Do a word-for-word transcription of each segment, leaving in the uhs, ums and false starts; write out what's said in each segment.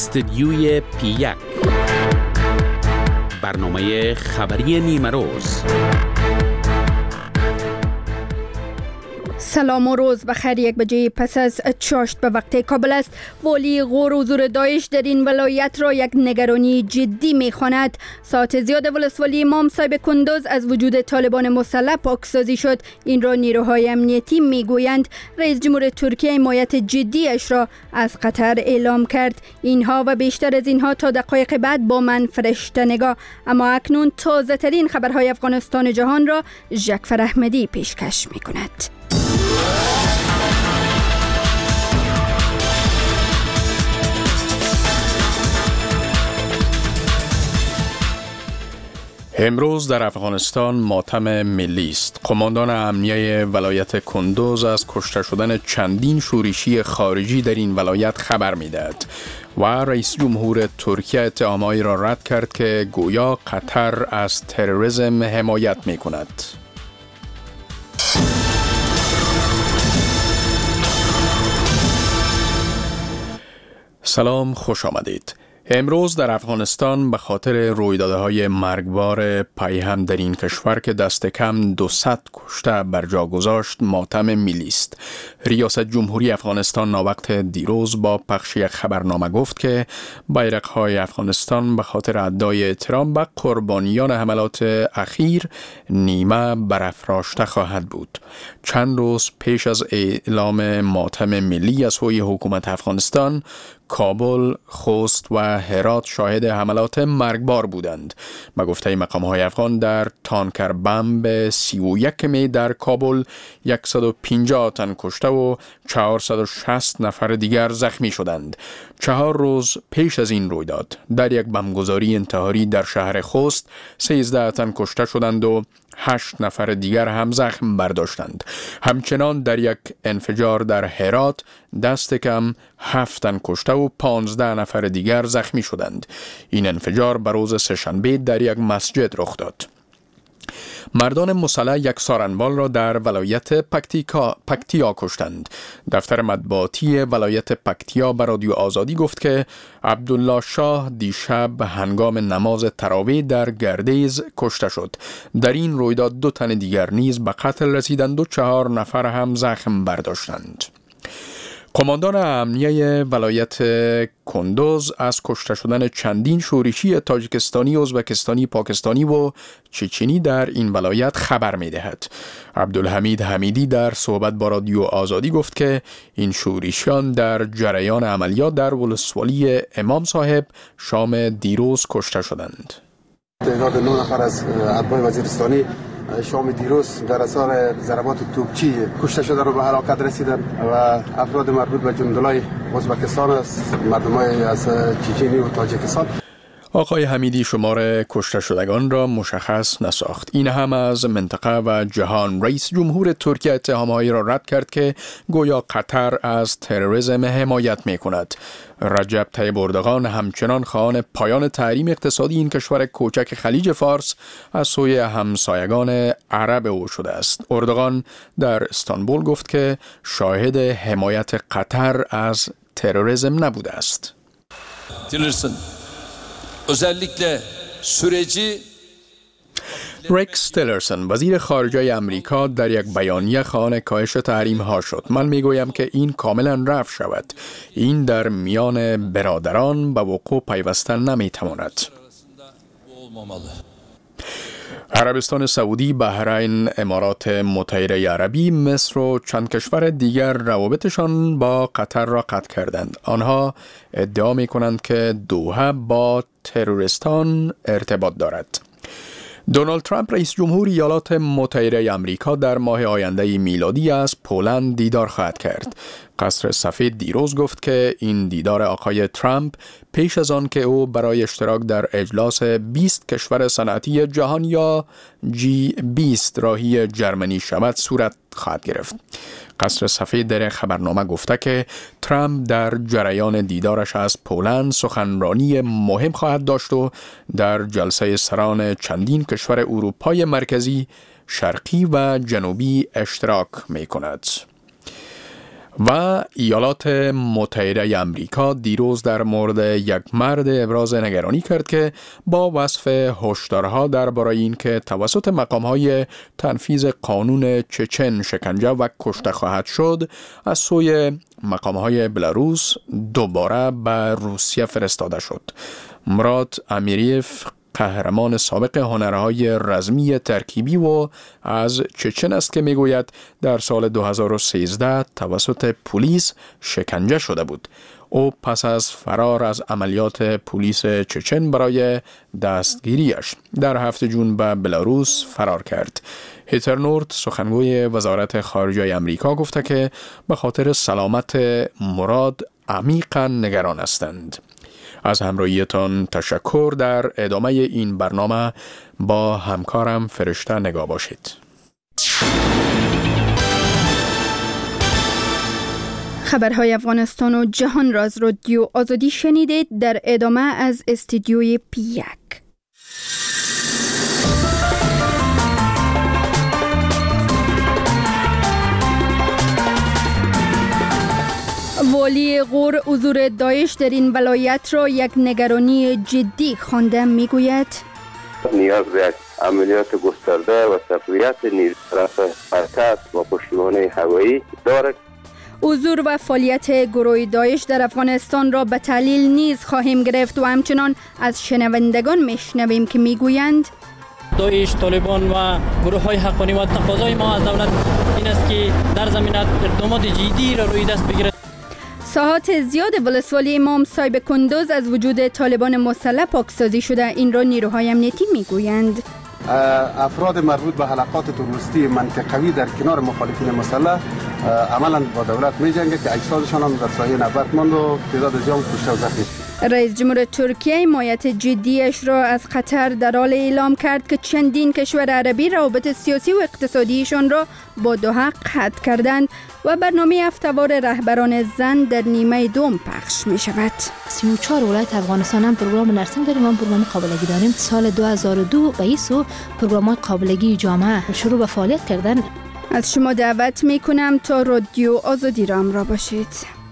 استدیوی پی یک برنامه خبری نیمه روز. سلام و روز بخیر. یک بجه پس از چاشت به وقت کابل است. والی غور و زور داعش در این ولایت را یک نگرانی جدی می‌خواند. ساعت زیاد ولسوالی امام صاحب کندوز از وجود طالبان مسلح پاکسازی شد. این را نیروهای امنیتی میگویند. رئیس جمهور ترکیه حمایت جدیش را از قطر اعلام کرد. اینها و بیشتر از اینها تا دقایق بعد با من فرشته نگاه. اما اکنون تازه ترین خبرهای افغانستان و جهان را جعفر احمدی پیشکش می‌کند. امروز در افغانستان ماتم ملی است. قماندان امنیه ولایت کندوز از کشته شدن چندین شورشی خارجی در این ولایت خبر می‌دهد و رئیس جمهور ترکیه اتهامایی را رد کرد که گویا قطر از تروریسم حمایت می‌کند. سلام، خوش آمدید. امروز در افغانستان به خاطر رویدادهای مرگبار پیهم در این کشور که دست کم دویست کشته بر جا گذاشت ماتم ملی است. ریاست جمهوری افغانستان ناوقت دیروز با پخش یک خبرنامه گفت که بیرق‌های افغانستان به خاطر ادای احترام به قربانیان حملات اخیر نیمه برافراشته خواهد بود. چند روز پیش از اعلام ماتم ملی از سوی حکومت افغانستان، کابل، خوست و هرات شاهد حملات مرگبار بودند. به گفته مقام‌های افغان در تانکر بمب سی و یک می در کابل صد و پنجاه تن کشته و چهارصد و شصت نفر دیگر زخمی شدند. چهار روز پیش از این رویداد در یک بمبگذاری انتحاری در شهر خوست سیزده تن کشته شدند و هشت نفر دیگر هم زخم برداشتند. همچنان در یک انفجار در هرات دست کم هفت تن کشته و پانزده نفر دیگر زخمی شدند. این انفجار به روز سه‌شنبه در یک مسجد رخ داد. مردان مسلح یک سارنوال را در ولایت پکتیکا پکتیا کشتند. دفتر مطبوعاتی ولایت پکتیا به رادیو آزادی گفت که عبدالله شاه دیشب هنگام نماز تراویح در گردیز کشته شد. در این رویداد دو تن دیگر نیز به قتل رسیدند و چهار نفر هم زخم برداشتند. قماندان امنیه ولایت کندوز از کشته شدن چندین شورشی تاجیکستانی، ازبکستانی، پاکستانی و چچنی در این ولایت خبر می دهد. عبدالحمید حمیدی در صحبت با رادیو آزادی گفت که این شورشیان در جریان عملیات در ولسوالی امام صاحب شام دیروز کشته شدند. تعداد نه نفر از اتباع وزیرستانی شام دیروز در اثر ضربات توپچی کشته شده رو به هلاکت رسیدند و افراد مربوط به جندلای ازبکستان است، مردمای از چچنی و تاجیکستان. آقای حمیدی شمار کشته شدگان را مشخص نساخت. این هم از منطقه و جهان. رئیس جمهور ترکیه اتهامهایی را رد کرد که گویا قطر از تروریسم حمایت می کند. رجب طیب اردوغان همچنان خواهان پایان تحریم اقتصادی این کشور کوچک خلیج فارس از سوی همسایگان عرب او شده است. اردوغان در استانبول گفت که شاهد حمایت قطر از تروریسم نبوده است. تیلرسن özellikle süreci رکس تیلرسن وزیر خارجه امریکا در یک بیانیه خواهان کاهش تحریم ها شد. من میگویم که این کاملا رفع شود. این در میان برادران به وقوع پیوستن نمیتواند. عربستان سعودی، بحرین، امارات متحده عربی، مصر و چند کشور دیگر روابطشان با قطر را قطع کردند. آنها ادعا می کنند که دوحه با تروریستان ارتباط دارد. دونالد ترامپ رئیس جمهور ایالات متحده آمریکا در ماه آینده میلادی از پولند دیدار خواهد کرد. قصر سفید دیروز گفت که این دیدار آقای ترامپ پیش از آن که او برای اشتراک در اجلاس بیست کشور صنعتی جهان یا جی بیست راهی جرمنی شود صورت خواهد گرفت. قصر سفید در خبرنامه گفته که ترامپ در جریان دیدارش از پولند سخنرانی مهم خواهد داشت و در جلسه سران چندین کشور اروپای مرکزی، شرقی و جنوبی اشتراک می کند. و ایالات متحده امریکا دیروز در مورد یک مرد ابراز نگرانی کرد که با وصف هشدارها درباره اینکه توسط مقام‌های تنفیذ قانون چچن شکنجه و کشته خواهد شد از سوی مقام‌های بلاروس دوباره به روسیه فرستاده شد. مراد امیریف قهرمان سابق هنرهای رزمی ترکیبی و از چچن است که میگوید در سال دو هزار و سیزده توسط پلیس شکنجه شده بود. او پس از فرار از عملیات پلیس چچن برای دستگیریش در هفته جون به بلاروس فرار کرد. هیتر نورد سخنگوی وزارت خارجه امریکا گفته که به خاطر سلامت مراد عمیقاً نگران هستند. از همراهیتان تشکر. در ادامه این برنامه با همکارم فرشته نگاه باشید. خبرهای افغانستان و جهان را از رادیو آزادی شنیدید. در ادامه از استودیوی پی یک. والی غور حضور داعش در این ولایت را یک نگرانی جدی خوانده میگوید نیاز به یک عملیات گسترده و تقویت نیروی طرف حرکت و پشتیبانی هوایی دارد. حضور و فعالیت گروه داعش در افغانستان را به تحلیل نیز خواهیم گرفت و همچنان از شنوندگان میشنویم که میگویند داعش، طالبان و گروه های حقانی و تقاضای ما از دولت این است که در زمینه اقدامات جدی را روی دست بگیرد. ساعات زیاد ولسوالی امام صاحب کندوز از وجود طالبان مسلح پاکسازی شده. این را نیروهای امنیتی میگویند. افراد مربوط به حلقات تروریستی منطقوی در کنار مخالفین مسلح عملا با دولت می جنگه که اجسادشان هم در سایه نبرد ماند و تعداد زیاد کشته و زخمی. رئیس جمهور ترکیه حمایت جدیش را از قطر در حال اعلام کرد که چندین کشور عربی روابط سیاسی و اقتصادیشان را با دوحه قطع کردند و برنامه هفته‌وار رهبران زن در نیمه دوم پخش می شود. سی و چهار ولایت افغانستان هم پروگرام نرسنگ داریم، هم پروگرام قابلگی داریم. سال دو هزار و دو به ایسو پروگرام قابلگی جامعه شروع به فعالیت کردن. از شما دعوت می کنم تا رادیو آزادی را همراه باشید.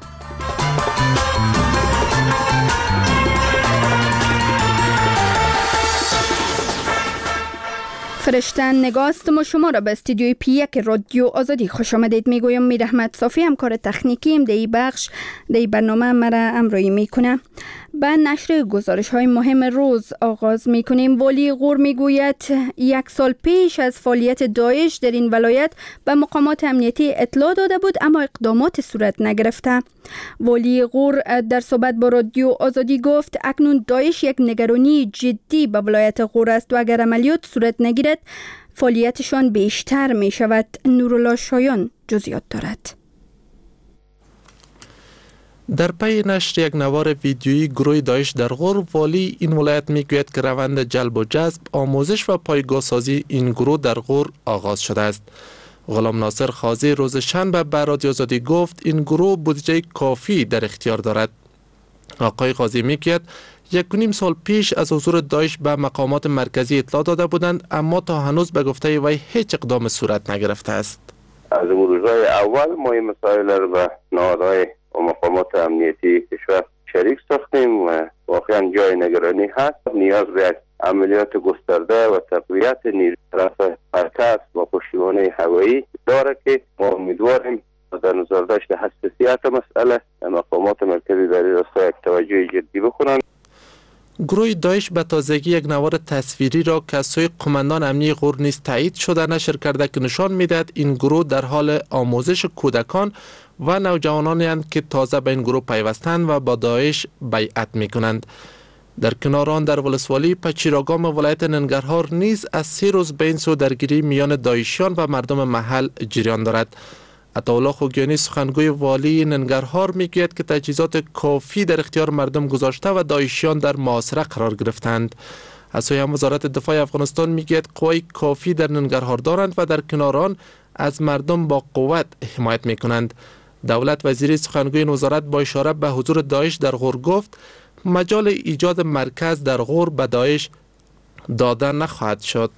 فرشته نگاه هستم و شما را به استودیوی پی یک رادیو آزادی خوش آمدید میگویم. میر احمد صافی همکار تکنیکیم در این بخش در این برنامه مرا همراهی میکنه. به نشر گزارش های مهم روز آغاز میکنیم. والی غور میگوید یک سال پیش از فعالیت داعش در این ولایت به مقامات امنیتی اطلاع داده بود اما اقدامات صورت نگرفته. والی غور در صحبت با رادیو آزادی گفت اکنون داعش یک نگرانی جدی به ولایت غور است و اگر عملیات صورت نگیرد فعالیتشان بیشتر می شود. نورالله شایان جزئیات دارد. در پی نشر یک نوار ویدیویی گروه داعش در غور، والی این ولایت میگوید که روند جلب و جذب، آموزش و پایگاه سازی این گروه در غور آغاز شده است. غلام ناصر خازی روز شنبه به رادیو آزادی گفت این گروه بودجه کافی در اختیار دارد. آقای خازی میگوید یک و نیم سال پیش از حضور داعش به مقامات مرکزی اطلاع داده بودند اما تا هنوز به گفته وی هیچ اقدام صورت نگرفته است. از روزهای اول ما این مسائل را به نهادهای و مقامات امنیتی کشور شریک ساختیم و واقعا جای نگرانی هست. نیاز به یک عملیات گسترده و تقویت نیروی طرف حرکت و پشتیبانی هوایی داره که ما امیدواریم در نظر داشته حساسیت مسئله مقامات مرکزی در این راستا یک توجه جدی بکنند. گروه داعش به تازگی یک نوار تصویری را که از سوی قماندان امنیتی غور نیز تایید شده نشر کرده که نشان میدهد این گروه در حال آموزش کودکان و نوجوانانی اند که تازه به این گروه پیوستند و با داعش بیعت میکنند. در کنار آن در ولسوالی پچیراگام ولایت ننگرهار نیز از سه روز به این سو درگیری میان داعشیان و مردم محل جریان دارد. عطاالله خوگیانی سخنگوی والی ننگرهار میگوید که تجهیزات کافی در اختیار مردم گذاشته و داعشیان در محاصره قرار گرفتند. از سوی هم وزارت دفاع افغانستان میگوید قوای کافی در ننگرهار دارند و در کنار آن از مردم با قوت حمایت میکنند. دولت وزیری سخنگوی این وزارت با اشاره به حضور داعش در غور گفت مجال ایجاد مرکز در غور به داعش داده نخواهد شد.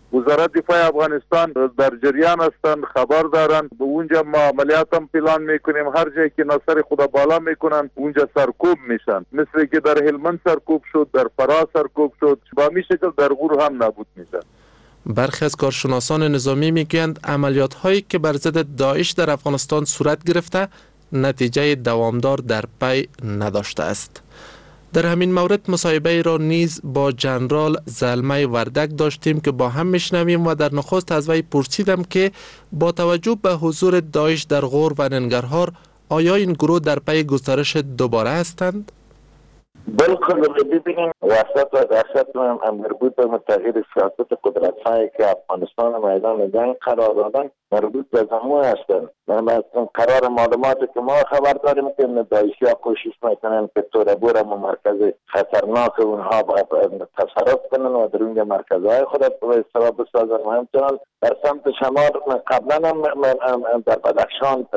وزارت دفاع افغانستان در جریان هستند، خبر دارند. به اونجا ما عملیات هم پلان میکنیم. هر جایی که ناصر خدا بالا میکنن اونجا سرکوب میشن، مثل که در هلمند سرکوب شد، در فرا سرکوب شد، با همین شکل در غور هم نابود میشن. برخی از کارشناسان نظامی میگویند عملیات هایی که بر ضد داعش در افغانستان صورت گرفته نتیجه دوامدار در پی نداشته است. در همین مورد مصاحبه را نیز با جنرال زلمه وردک داشتیم که با هم میشنویم و در نخست از وی پرسیدم که با توجه به حضور داعش در غور و ننگرهار آیا این گروه در پی گسترش دوباره هستند؟ بالکل. ببینیم وسط و دست مربوط به تغییر سیاست قدرت هایی که افغانستان میدان جنگ قرار دادن مربوط به زمون هستند. قرار معلوماتی که ما خبر داریم که داعشی ها کوشش میکنن که توربور و مرکز خطرناک اونها تصرف کنن و در اونجا مرکزهای خود به استفاده بسازن و همچنان در سمت شمال قبلا هم در بدخشان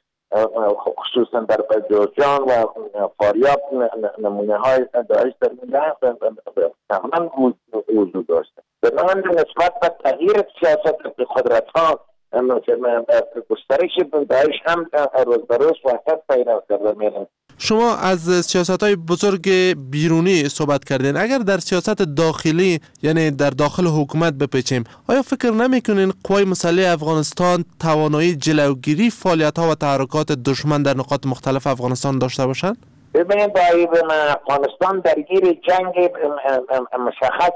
خصوصا در جوزجان و فاریاب نمونه های داعش در اینجا تماما وجود داشته. بنابراین نسبت به تغییر سیاست قدرت ها گسترش داعش هم روز به روز وحدت پیدا کرده میره. شما از سیاست‌های بزرگ بیرونی صحبت کردین. اگر در سیاست داخلی یعنی در داخل حکومت بپیچیم، آیا فکر نمی‌کنین قوای مسلح افغانستان توانایی جلوگیری فعالیت‌ها و تحرکات دشمن در نقاط مختلف افغانستان داشته باشند؟ ببینید با افغانستان درگیر جنگ مشخص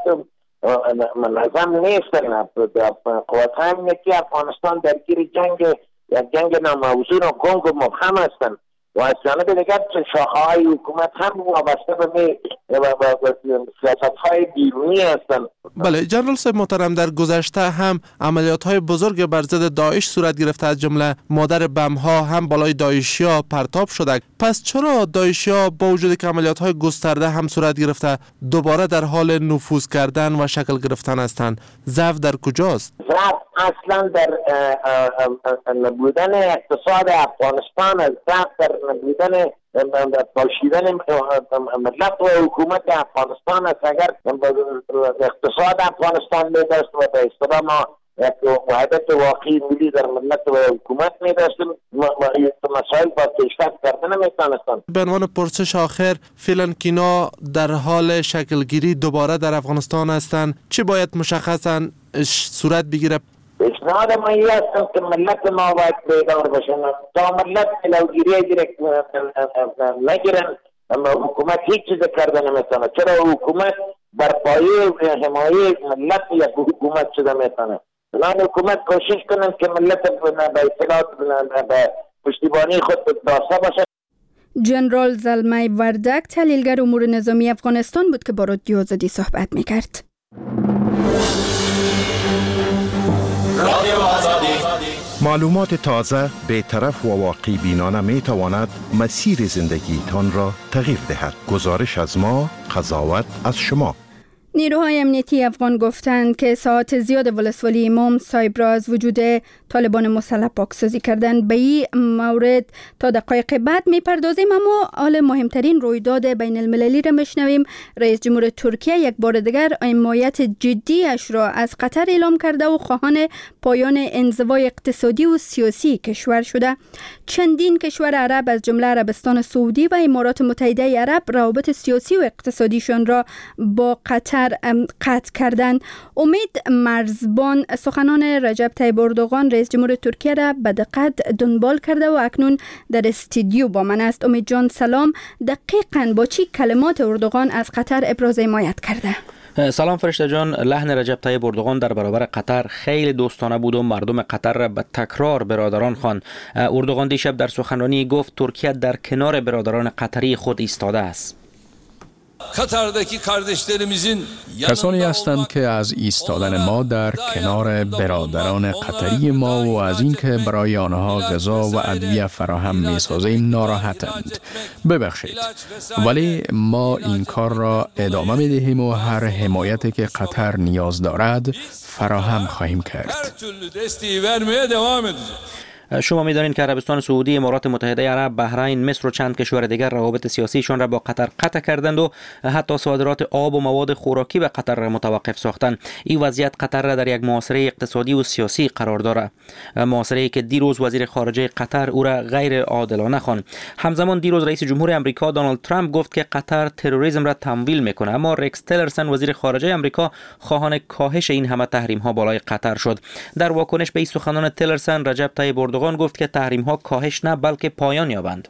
منظم نیستن. قوات امنیتی افغانستان درگیر جنگ یک جنگ ناموزون و گنگ و مبهم هستند و از جانب دیگر شاخه‌های حکومت هم وابسته به سیاست‌های بیرونی هستند. بله جنرال صاحب محترم، در گذشته هم عملیات‌های بزرگ بر ضد داعش صورت گرفته، از جمله مادر بم‌ها هم بالای داعشی‌ها پرتاب شده. پس چرا داعشی‌ها با وجود که عملیات‌های گسترده هم صورت گرفته دوباره در حال نفوذ کردن و شکل گرفتن هستند؟ ضعف در کجاست؟ ضعف اصلا در نبودن اقتصاد افغانستان است. ضعف در نبودن پاشیدن ملت و حکومت افغانستان است. اگر اقتصاد افغانستان میداشت و به اصطلاح ما یک وحدت واقعی ملی در ملت و حکومت میداشتیم، مسائل با پیشرفت کردن نمیتونستند. به عنوان پرسش آخر، فعلا کینا در حال شکلگیری دوباره در افغانستان هستند، چی باید مشخصا صورت بگیره؟ پیشنهاد ما این است که ملت ما باید بیدار باشن. تا ملت جلوگیری دیرکت نگیرن حکومت هیچ چیز کرده نمیتونه. چرا حکومت بر پایه حمایه ملت یک حکومت شده میتونه. بنابراین حکومت کوشش کنن که ملت به اطلاعات به پشتیبانی خود داشته باشه. جنرال زلمه وردک تحلیلگر امور نظامی افغانستان بود که با رادیو آزادی صحبت میکرد. معلومات تازه، بی‌طرف و واقعی بینانه می تواند مسیر زندگی تان را تغییر دهد. گزارش از ما، قضاوت از شما. نیروهای امنیتی افغان گفتند که ساعت زیاد ولسوالی امام صاحب را از وجود طالبان مسلح پاکسازی کردند. به این مورد تا دقایق بعد میپردازیم، اما حال مهمترین رویداد بین المللی را میشنویم. رئیس جمهور ترکیه یک بار دیگر حمایت جدی اش را از قطر اعلام کرده و خواهان پایان انزوای اقتصادی و سیاسی کشور شده. چندین کشور عرب از جمله عربستان سعودی و امارات متحده عرب روابط سیاسی و اقتصادیشان را با قطر قطع کردند. امید مرزبان سخنان رجب طیب اردوغان رئیس جمهور ترکیه را به دقت دنبال کرده و اکنون در استودیو با من است. امید جان سلام، دقیقاً با چی کلمات اردوغان از قطر ابراز حمایت کرده؟ سلام فرشته جان، لحن رجب طیب اردوغان در برابر قطر خیلی دوستانه بود و مردم قطر را به تکرار برادران خواند. اردوغان دیشب در سخنرانی گفت ترکیه در کنار برادران قطری خود ایستاده است. کسانی هستند که از ایستادن ما در کنار برادران قطری ما و از اینکه برای آنها غذا و ادویه فراهم می‌سازیم ناراحتند. ببخشید، ولی ما این کار را ادامه می‌دهیم و هر حمایتی که قطر نیاز دارد فراهم خواهیم کرد. شما می‌دانید که عربستان سعودی، امارات متحده عرب، بحرین، مصر و چند کشور دیگر روابط سیاسیشان را با قطر قطع کردند و حتی صادرات آب و مواد خوراکی به قطر را متوقف ساختند. این وضعیت قطر را در یک معاصره اقتصادی و سیاسی قرار دارد، معاصره‌ای که دیروز وزیر خارجه قطر او را غیر عادلانه خواند. همزمان دیروز رئیس جمهور آمریکا دونالد ترامپ گفت که قطر تروریسم را تمویل میکنه، اما رکس تیلرسن وزیر خارجه آمریکا خواهان کاهش این همه تحریم ها بالای قطر شد. در واکنش به این سخنان تیلرسن، رجب طیب اردوغان گفت که تحریم ها کاهش نه بلکه پایان یابند.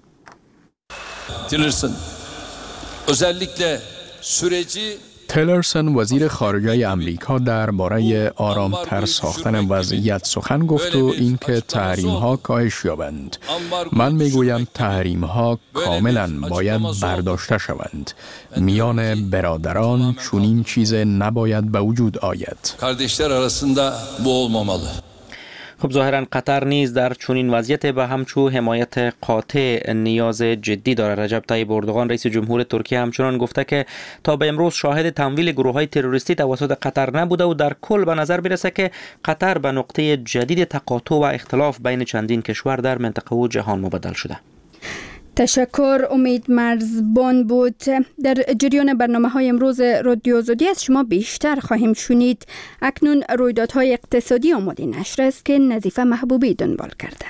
تیلرسن özellikle süreci تیلرسن وزیر خارجه امریکا درباره آرامتر ساختن وضعیت سخن گفت و اینکه تحریم ها کاهش یابند. من میگویم تحریم ها کاملا باید برداشته شوند. میان برادران چنین چیز نباید به وجود آید. kardeşler arasında bu olmamalı. خب ظاهرا قطر نیز در چنین وضعیت به همچو حمایت قاطع نیاز جدی دارد. رجب طیب اردوغان رئیس جمهور ترکیه همچنان گفته که تا به امروز شاهد تمویل گروه‌های تروریستی توسط قطر نبوده و در کل به نظر میرسه که قطر به نقطه جدید تقاطع و اختلاف بین چندین کشور در منطقه و جهان مبدل شده. تشکر. امید مرزبان بود. در جریان برنامه های امروز رادیو آزادی از شما بیشتر خواهیم شنید. اکنون رویدادهای اقتصادی آماده نشر است که نظیفه محبوبی دنبال کرده.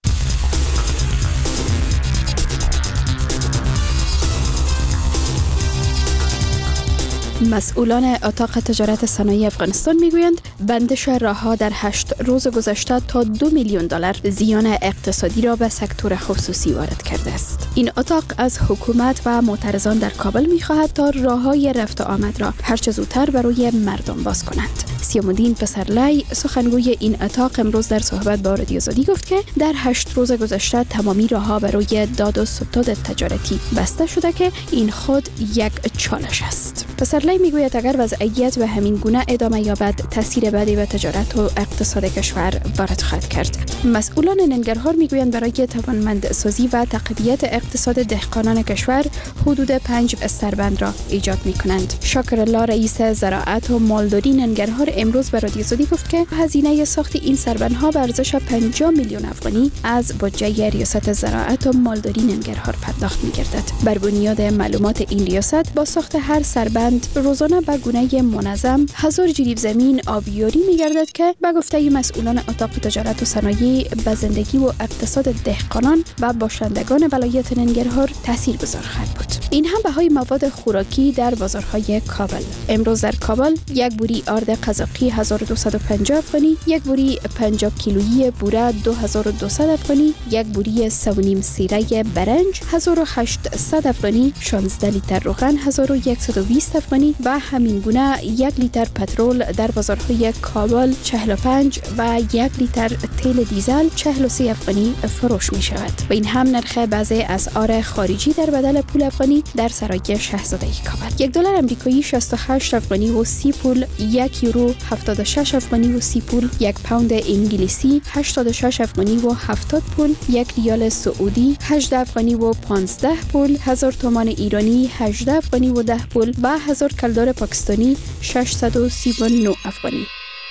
مسئولان اتاق تجارت صنایع افغانستان میگویند بندش راهها در هشت روز گذشته تا دو میلیون دلار زیان اقتصادی را به سکتور خصوصی وارد کرده است. این اتاق از حکومت و معترضان در کابل میخواهد تا راههای رفت و آمد را هرچه زودتر برای مردم باز کنند. سیام‌الدین پسرلی سخنگوی این اتاق امروز در صحبت با رادیو آزادی گفت که در هشت روز گذشته تمامی راهها برای داد و ستد تجارتی بسته شده که این خود یک چالش است. پسرلی میگوید اگر وضعیت به همین گونه ادامه یابد تاثیر بدی به تجارت و اقتصاد کشور وارد خواهد کرد. مسئولان ننگرهار میگویند برای توانمندسازی و تقویت اقتصاد دهقانان کشور حدود پنج بستربند را ایجاد میکنند. شاکرالله رئیس زراعت و مالداری ننگرهار امروز به رادیو آزادی گفت که هزینه ساخت این سربندها به ارزش پنجاه میلیون افغانی از بودجه ریاست زراعت و مالداری ننگرهار پرداخت میگردد. بر بنیاد معلومات این ریاست با ساخت هر سربند روزانه به گونه منظم هزار جریب زمین آبیاری می‌گردد که به گفته مسئولان اتاق تجارت و صنایع به زندگی و اقتصاد دهقانان و باشندگان ولایت ننگرهار تاثیرگذار خواهد بود. این هم بهای مواد خوراکی در بازارهای کابل. امروز در کابل یک بوری آرد قزاقی هزار و دویست و پنجاه افغانی، یک بوری پنجاه کیلویی بوره دو هزار و دویست افغانی، یک بوری سه و نیم سیره برنج هزار و هشتصد افغانی، شانزده لیتر روغن هزار و صد و بیست افغانی و همین گونه یک لیتر پترول در بازارهای کابل چهل و پنج و یک لیتر تیل دیزل چهل و سه افغانی فروش می شود. و این هم نرخ بعضی اسعار خارجی در بدل پول افغانی در سرای شاهزاده کابل. یک دلار آمریکایی شصت و هشت افغانی و سی پول، یک یورو هفتاد و شش افغانی و سی پول، یک پوند انگلیسی هشتاد و شش افغانی و هفتاد پول، یک ریال سعودی هجده افغانی و پانزده پول، هزار تومان ایرانی هجده افغانی و ده پول و هزار کلدار پاکستانی ششصد و سی و نه افغانی.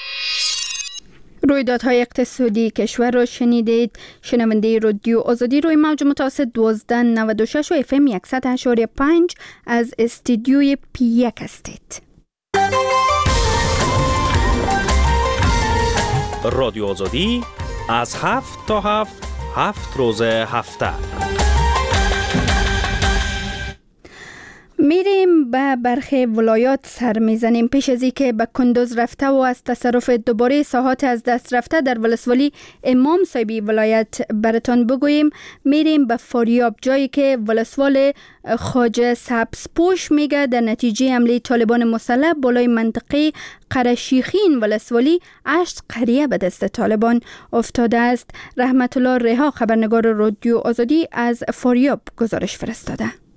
رویدادهای اقتصادی کشور را شنیدید. شنونده رادیو آزادی روی موج متوسط دوازده نود و شش و اف ام صد و هشت و پنج از استودیوی پی یک هستید. رادیو آزادی از هفت تا هفت هفت روز هفته میریم به برخی ولایات سر میزنیم. پیش از این که به کندوز رفته و از تصرف دوباره ساحات از دست رفته در ولسوالی امام صاحبی ولایت براتان بگوییم. میریم به فاریاب، جایی که ولسوال خواجه سبزپوش میگه در نتیجه حمله طالبان مسلح بالای منطقه قرشیخین ولسوالی هشت قریه به دست طالبان افتاده است. رحمت الله رها خبرنگار رادیو آزادی از فاریاب گزارش فرستاده.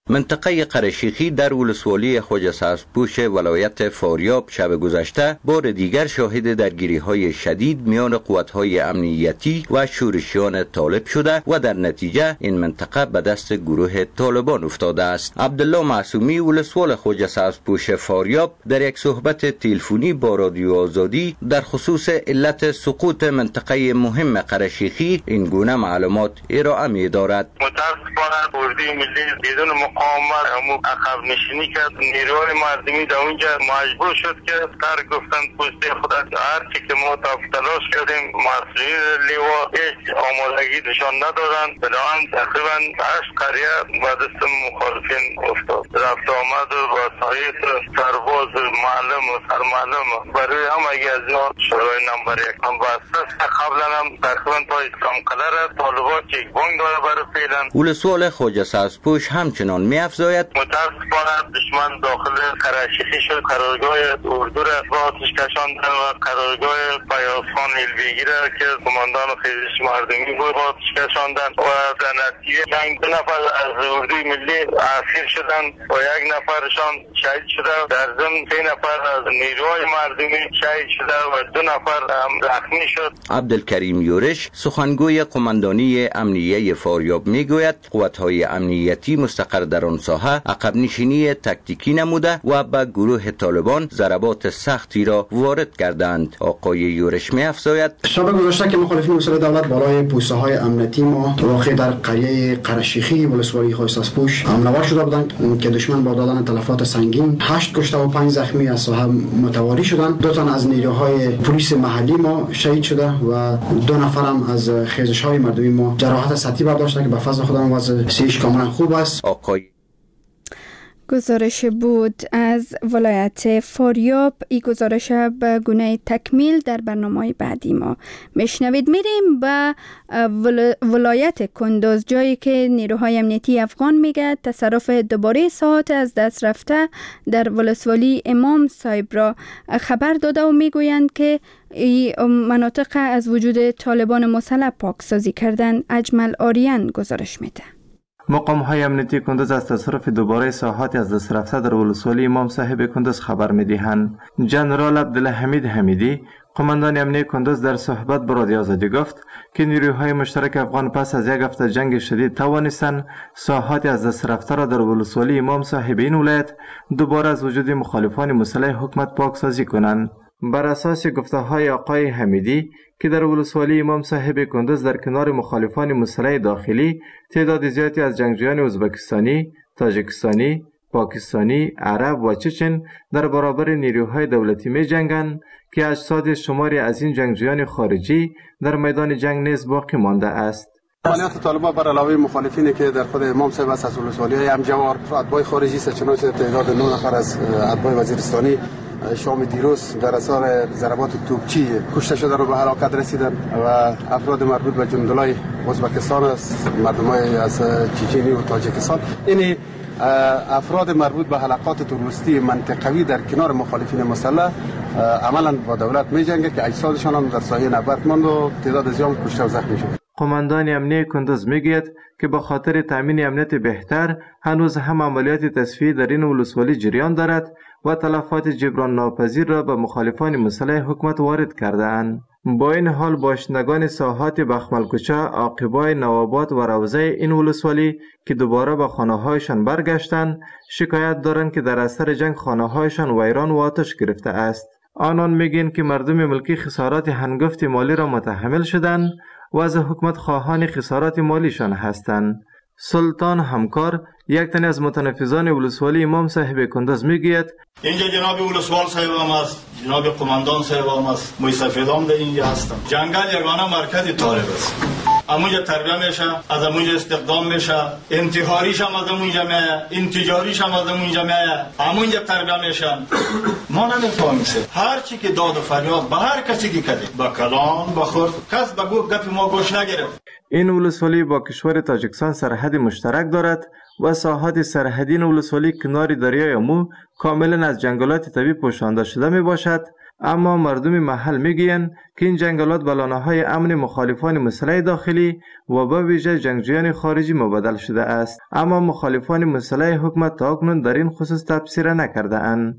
منطقه قرشیخی در ولسوالی خواجه سبزپوش ولایت فاریاب شب گذشته بار دیگر شاهد درگیری های شدید میان قوت های امنیتی و شورشیان طالب شده و در نتیجه این منطقه به دست گروه طالبان افتاده است. عبدالله معصومی ولسوال خواجه سبزپوش فاریاب در یک صحبت تلفنی با رادیو آزادی در خصوص علت سقوط منطقه مهم قرشیخی این گونه معلومات ارائه می دارد. متاسفانه اردوی ملی بدون مقاومت همو عقب نشینی کرد. نیروهای مردمی در اونجا مجبور شد که سر گفتن پشت خود هر چی که ما تلاش کردیم مسئولین لیوا هیچ آمادگی نشان ندادند. بنابراین تقریبا هشت قریه و دست مخالفین افتاد. رفت آمد و وسایط سرباز معلم و سرمعلم برای هم اگه از اینا شورای نمبر یک هم بسته قبلا هم تقریبا تا اسلام قلعه را طالبان چک بانک داره برای فعلا. ولسوال خواجه سبزپوش همچنان می افزاید متاسفانه دشمن داخل قرشیخی شد. قرارگاه اردو را با آتش کشاندن و قرارگاه بیاض خان البیگی را که قماندان خیزش مردمی بود با آتش کشاندن و در نتیجه جنگ دو نفر از اردوی ملی اسیر شدن و یک نفرشان شهید شده. در ضمن سه نفر از نیروهای مردمی شهید شده و دو نفر هم زخمی شد. عبدالکریم یورش سخنگوی قماندانی امنیه فاریاب میگوید قوت‌های امنیتی مستقر در آن ساحه عقب نشینی تکتیکی نموده و به گروه طالبان ضربات سختی را وارد کردند. آقای یورش می‌افزاید شب گذشته که مخالفین مسئول دولت بالای پوسته های امنیتی ما واقع در قریه قرشیخی ولسوالی خواجه سبزپوش حمله شده بودند که دشمن با دادن تلفات سنگین هشت کشته و پنج زخمی از ساحه متواری شدند. دو تن از نیروهای پلیس محلی ما شهید شده و دو نفر هم از خیزش های مردمی ما جراحت سطحی برداشته که به فضل خودم وضع صحیش کاملا خوب است. آقای گزارش بود از ولایت فاریاب. این گزارش به گونه تکمیل در برنامه بعدی ما میشنوید. میریم به ولایت کندوز، جایی که نیروهای امنیتی افغان میگه تصرف دوباره ساحات از دست رفته در ولسوالی امام صاحب را خبر داده و میگویند که این مناطق از وجود طالبان مسلح پاکسازی کردن. اجمل آریان گزارش میده. مقام های امنیتی کندوز از تصرف دوباره ساحات از دست رفته در ولسوالی امام صاحب کندوز خبر میدهند. جنرال عبدالحمید حمیدی قماندان امنیتی کندوز در صحبت با رادیو آزادی گفت که نیروهای مشترک افغان پس از یک هفته جنگ شدید توانستند ساحات از دست رفته را در ولسوالی امام صاحب این ولایت دوباره از وجود مخالفان مسلح حکومت پاکسازی کنند. بر اساس گفته‌های آقای حمیدی که در ولسوالی امام صاحب کندوز در کنار مخالفان مسلح داخلی تعداد زیادی از جنگجویان ازبکستانی، تاجیکستانی، پاکستانی، عرب و چچن در برابر نیروهای دولتی می جنگند که اجساد شماری از این جنگجویان خارجی در میدان جنگ نیز باقی مانده است. عملیات طالبان بر علاوه مخالفینی که در خود امام صاحب است از ولسوالی های همجوار اتباع خارجی است، چنانچه تعداد نه نفر از اتباع وزیرستانی شام دیروز در اثر ضربات توپچی کشته شده رو به هلاکت رسیدن و افراد مربوط به جندلای ازبکستان است، مردمای از چچنی و تاجیکستان. این افراد مربوط به حلقات تروریستی منطقوی در کنار مخالفین مسلح عملا با دولت می جنگه که اجسادشان هم در ساحه نبرد ماند و تعداد زیاد کشته و زخمی شد. قماندان امنیتی کندوز میگوید که به خاطر تامین امنیت بهتر هنوز هم عملیات تصفیه در این ولسوالی جریان دارد و تلفات جبران ناپذیر را به مخالفان مسلح حکومت وارد کرده اند. با این حال باشندگان ساحات بخملکوچه، عاقبای، نواباد و روضه این ولسوالی که دوباره به خانه‌هایشان برگشتند شکایت دارند که در اثر جنگ خانه‌هایشان ویران و آتش گرفته است. آنان میگن که مردم ملکی خسارات هنگفت مالی را متحمل شدند و از حکومت خواهان خسارات مالیشان هستند. سلطان همکار یک تن از متنفذان ولسوالی امام صاحب کندوز میگوید اینجا جناب ولسوال صاحب هم است، جناب قماندان صاحب هم است، موسفیدام در اینجا هستم. جنگل یگانه مرکز طالب است. امونجا تربیه میشه، از امونجا استخدام میشه، انتحاریش هم از امونجا میه، انتجاریش هم از امونجا میه، امونجا تربیه میشن. ما نمیفهمیم هر چی که داد و فریاد به هر کسی که کده، با کلان با خورد کس به گفت گپ ما گوش نگرفت. این ولسوالی با کشور تاجیکستان سرحد مشترک دارد و ساحات سرحدی این ولسوالی کنار دریای امو کاملا از جنگلات طبیعی پوشانده شده می باشد اما مردم محل میگویند که این جنگلات به لانه‌های امن مخالفان مسلح داخلی و به ویژه جنگجویان خارجی مبادل شده است، اما مخالفان مسلح حکومت تا اکنون در این خصوص تبصره نکرده اند.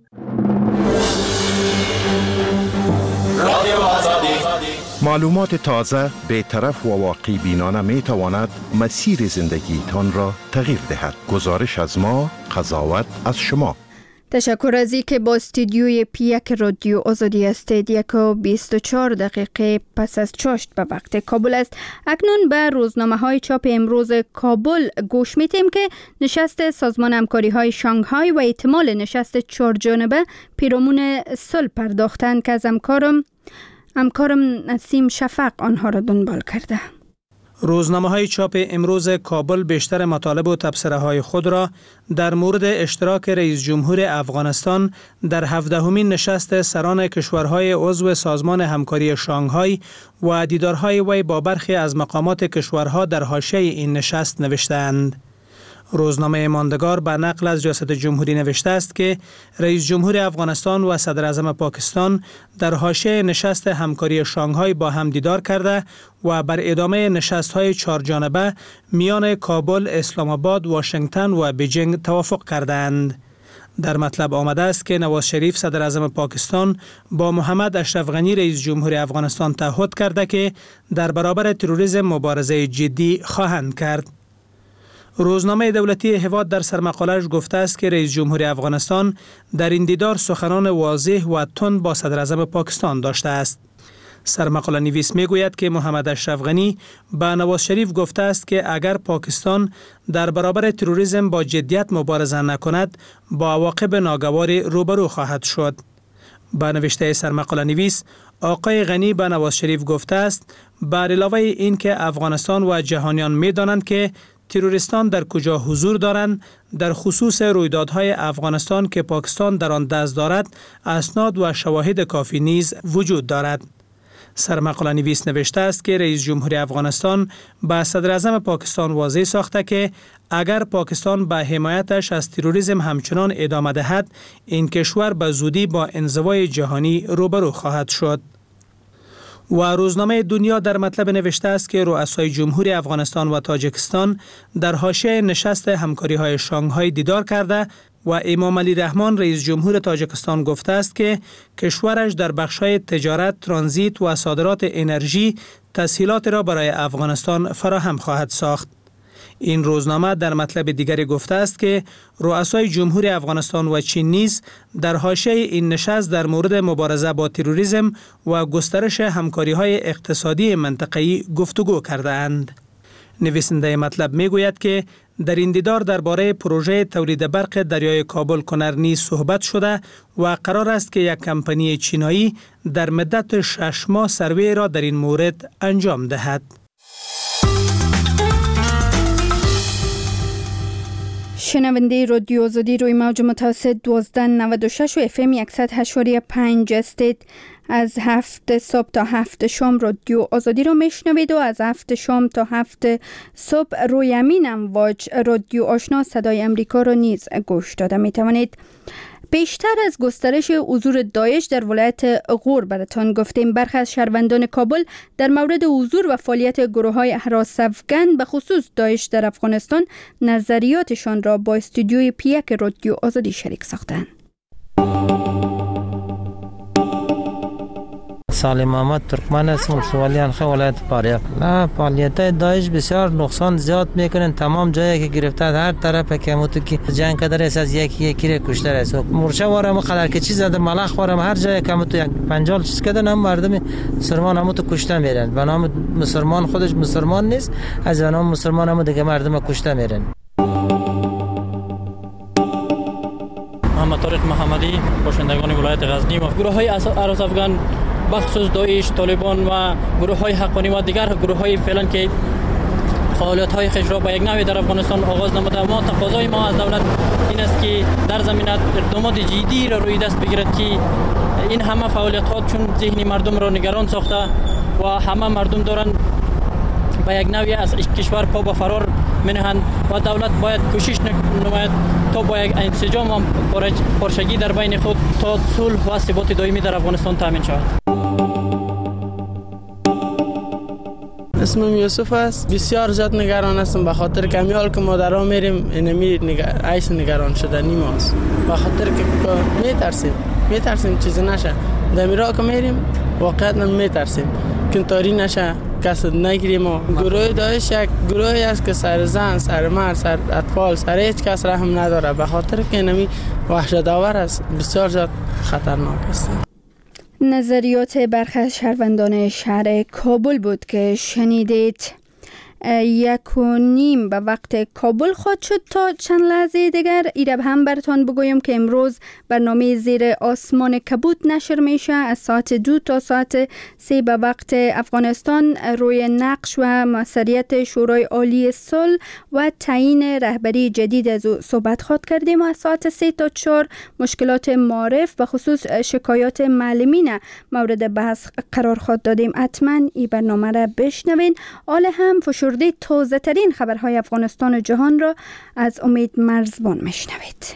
معلومات تازه، بی‌طرف و واقع بینانه می تواند مسیر زندگی تان را تغییر دهد. گزارش از ما، قضاوت از شما. تشکر از اینکه با استودیوی پیک رادیو آزادی هستید. یک و بیست و چهار دقیقه پس از چاشت به وقت کابل است. اکنون به روزنامه های چاپ امروز کابل گوش میتیم که نشست سازمان همکاری های شانگهای و احتمال نشست چهار جانبه پیرامون صلح پرداختند که از همکارم همکارم نسیم شفق آنها را دنبال کرده. روزنامه های چاپ امروز کابل بیشتر مطالب و تبصره های خود را در مورد اشتراک رئیس جمهور افغانستان در هفدهمین نشست سران کشورهای عضو سازمان همکاری شانگهای و دیدارهای وی با برخی از مقامات کشورها در حاشیه این نشست نوشته‌اند. روزنامه ماندگار به نقل از ریاست جمهوری نوشته است که رئیس جمهور افغانستان و صدر اعظم پاکستان در حاشیه نشست همکاری شانگهای با هم دیدار کرده و بر ادامه نشست‌های چهار جانبه میان کابل، اسلام آباد، واشنگتن و بیجینگ توافق کردند. در مطلب آمده است که نواز شریف صدر اعظم پاکستان با محمد اشرف غنی رئیس جمهور افغانستان تعهد کرده که در برابر تروریسم مبارزه جدی خواهند کرد. روزنامه دولتی هواد در سرمقاله‌اش گفته است که رئیس جمهور افغانستان در این دیدار سخنان واضح و تند با صدر اعظم پاکستان داشته است. سرمقاله نویس میگوید که محمد اشرف غنی به نواز شریف گفته است که اگر پاکستان در برابر تروریسم با جدیت مبارزه نکند، با عواقب ناگواری روبرو خواهد شد. با نوشته سرمقاله نویس، آقای غنی به نواز شریف گفته است بر علاوه این که افغانستان و جهانیان می‌دانند که تروریستان در کجا حضور دارند، در خصوص رویدادهای افغانستان که پاکستان در آن دست دارد، اسناد و شواهد کافی نیز وجود دارد. سرمقاله نویس نوشته است که رئیس جمهور افغانستان به صدر اعظم پاکستان واضح ساخته که اگر پاکستان به حمایتش از تروریسم همچنان ادامه دهد، این کشور به زودی با انزوای جهانی روبرو خواهد شد. و روزنامه دنیا در مطلب نوشته است که رؤسای جمهوری افغانستان و تاجیکستان در حاشیه نشست همکاری‌های شانگهای دیدار کرده و امام علی رحمان رئیس جمهور تاجیکستان گفته است که کشورش در بخش‌های تجارت، ترانزیت و صادرات انرژی تسهیلات را برای افغانستان فراهم خواهد ساخت. این روزنامه در مطلب دیگری گفته است که رؤسای جمهوری افغانستان و چین نیز در حاشیه این نشست در مورد مبارزه با تروریسم و گسترش همکاری‌های اقتصادی منطقه‌ای گفتگو کرده‌اند. نویسنده مطلب میگوید که در این دیدار درباره پروژه تولید برق دریای کابل کنر نیز صحبت شده و قرار است که یک کمپانی چینایی در مدت شش ماه سروی را در این مورد انجام دهد. شنونده رادیو آزادی روی موج متوسط دوازده نود و شش و اف ام صد و هشت و پنج هستید. از هفت صبح تا هفت شام رادیو آزادی رو میشنوید و از هفت شام تا هفت صبح روی امین امواج رادیو آشنا صدای امریکا رو نیز گوش داده میتوانید. بیشتر از گسترش حضور داعش در ولایت غور براتان گفتیم. برخی از شهروندان کابل در مورد حضور و فعالیت گروه‌های هراس افغان به خصوص داعش در افغانستان نظریاتشان را با استودیوی پیک رادیو آزادی شریک ساختند. سالم محمد ترکمن است، ولسوالی ولایت فاریاب. نه، فعالیت داعش بسیار نقصان زیاد میکنن. تمام جایی که گرفته هر طرف که موت که جنگ کدر است از یکی یکی را کشته است. مرشه وارم خلر که چیز زده ملخ وارم هر جایی که موت یک پنجال چیز کردن هم مردم مسلمان هم تو کشته میرن. به نام مسلمان خودش مسلمان نیست، از نام مسلمان هم دیگه مردم کشته میرن. محمد طارق محمدی، باشندگان ولایت غزنی و گروه‌های هراس افغان بخصوص داعش، طالبان و گروه‌های حقانی و دیگر گروه‌های فعلا که فعالیت‌های خود را به یک نوع در افغانستان آغاز نموده. ما تقاضای ما از دولت این است که در زمینه اقدامات جدی را روی دست بگیرد که این همه فعالیت‌ها چون ذهن مردم را نگران ساخته و همه مردم دارن به یک نوعی از کشور پا به فرار منهند و دولت باید کوشش نماید تا با یک انسجام و پارچگی در بین خود تا صلح و ثبات دائمی در افغانستان تامین شود. اسمم یوسف است. بسیار زیاد نگران هستم به خاطر که همیال که مادرها میریم اینمی نگر... عیش نگران شدنی ماست. به خاطر که میترسیم میترسیم چیزی نشه. در میرا که میریم واقعا میترسیم که تاری نشه کس نگیریم. و گروه داعش یک گروهی است که سر زن، سر مرد، سر اطفال، سر هیچ کس رحم نداره. به خاطر که اینمی وحشت آور است، بسیار زیاد خطرناک است. نظریات برخی از شهروندان شهر کابل بود که شنیدید. یک و نیم به وقت کابل خواهد شد. تا چند لحظه دیگر ایرب هم براتان بگویم که امروز برنامه زیر آسمان کبود نشر میشه. از ساعت دو تا ساعت سه به وقت افغانستان روی نقش و مسئولیت شورای عالی صلح و تعیین رهبری جدید از او صحبت خواهد کردیم. و از ساعت سه تا چهار مشکلات معارف و خصوص شکایات معلمین مورد بحث قرار خواهد دادیم. حتما این برنامه را بشنوین. حال هم فشرده تازه ترین خبرهای افغانستان و جهان را از امید مرزبان میشنوید.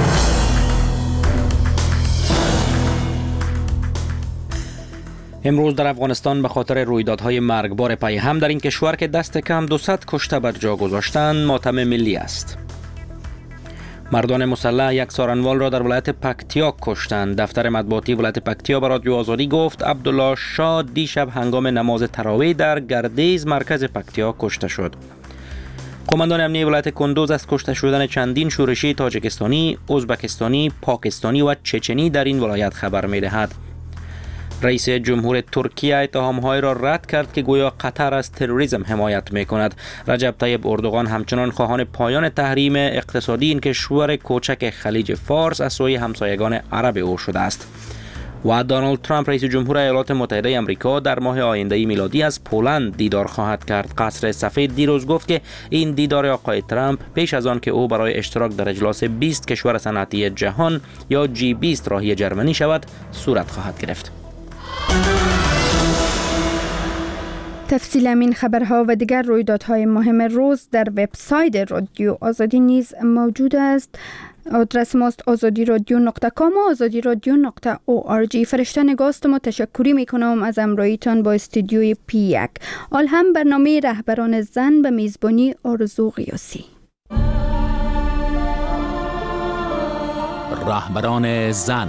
امروز در افغانستان به خاطر رویدادهای مرگبار پای هم در این کشور که دست کم دویست کشته بر جا گذاشتند ماتم ملی است. مردان مسلح یک سارنوال را در ولایت پکتیا کشتند. دفتر مطبوعاتی ولایت پکتیا به رادیو آزادی گفت عبدالله شاه دیشب هنگام نماز تراویح در گردیز مرکز پکتیا کشته شد. قماندان امنیه ولایت کندوز از کشته شدن چندین شورشی تاجیکستانی، ازبکستانی، پاکستانی و چچنی در این ولایت خبر می‌دهد. رئیس جمهور ترکیه اتهام‌های را رد کرد که گویا قطر از تروریسم حمایت می‌کند. رجب طیب اردوغان همچنان خواهان پایان تحریم اقتصادی این کشور کوچک خلیج فارس از سوی همسایگان عرب او شده است. و دونالد ترامپ رئیس جمهور ایالات متحده آمریکا در ماه آینده میلادی از پولند دیدار خواهد کرد. قصر سفید دیروز گفت که این دیدار آقای ترامپ پیش از آن که او برای اشتراک در اجلاس بیست کشور صنعتی جهان یا جی بیست راهی جرمنی شود صورت خواهد گرفت. تفصیل این خبرها و دیگر رویدادهای مهم روز در وبسایت رادیو آزادی نیز موجود است. آدرس ماست آزادی رادیو نقطه کام و آزادی رادیو نقطه او آر جی. فرشته نگاستم و تشکری میکنم از همراهیتان با استودیوی پی یک. آل هم برنامه رهبران زن به میزبانی آرزو قیاسی. رهبران زن.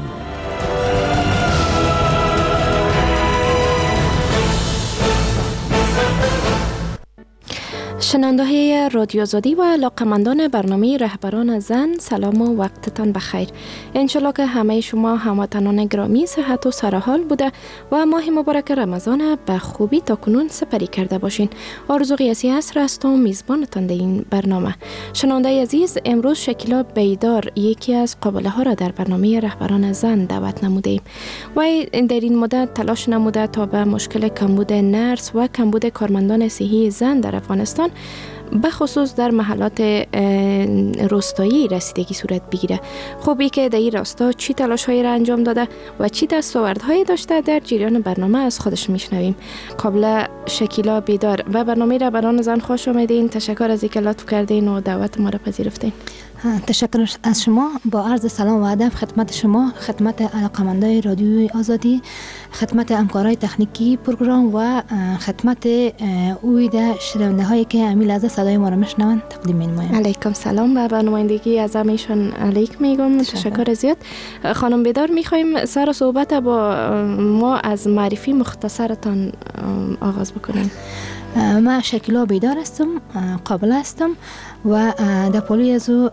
شنونده های رادیو آزادی و علاقه‌مندان برنامه رهبران زن، سلام و وقتتان بخیر. انشالله که همه شما هموطنان گرامی صحت و سرحال بوده و ماه مبارک رمضان به خوبی تا کنون سپری کرده باشین. آرزو قیاسی هستم، میزبانتان در این برنامه. شنونده عزیز، امروز شکیلا بیدار یکی از قابله ها را در برنامه رهبران زن دعوت نمودیم و در این مدت تلاش نموده تا به مشکل کمبود نرس و کمبود کارمندان صحی زن در افغانستان به خصوص در محلات روستایی رسیدگی صورت بگیره. خوبی که در این راستا چی تلاش هایی را انجام داده و چی دستاوردهایی داشته در جریان برنامه از خودش میشنویم. قبل شکیلا بیدار و برنامه رهبران زن خوش آمدین. تشکر از اینکه لطف کردین و دعوت ما را پذیرفتین. تشکر از شما. با عرض سلام و ادب خدمت شما، خدمت علاقه‌مندان رادیوی آزادی، خدمت همکارای تکنیکی پروگرام و خدمت اویده شنونده هایی که امیل از صدای ما را میشنوند تقدیم می‌نمایم. علیکم سلام و به نمایندگی از همه‌شان علیک میگم. تشکر زیاد. خانم بیدار، میخوایم سر صحبت با ما از معرفی مختصرتان آغاز بکنیم. من شکیلا بیدار هستم، قابل هستم و در پولی از او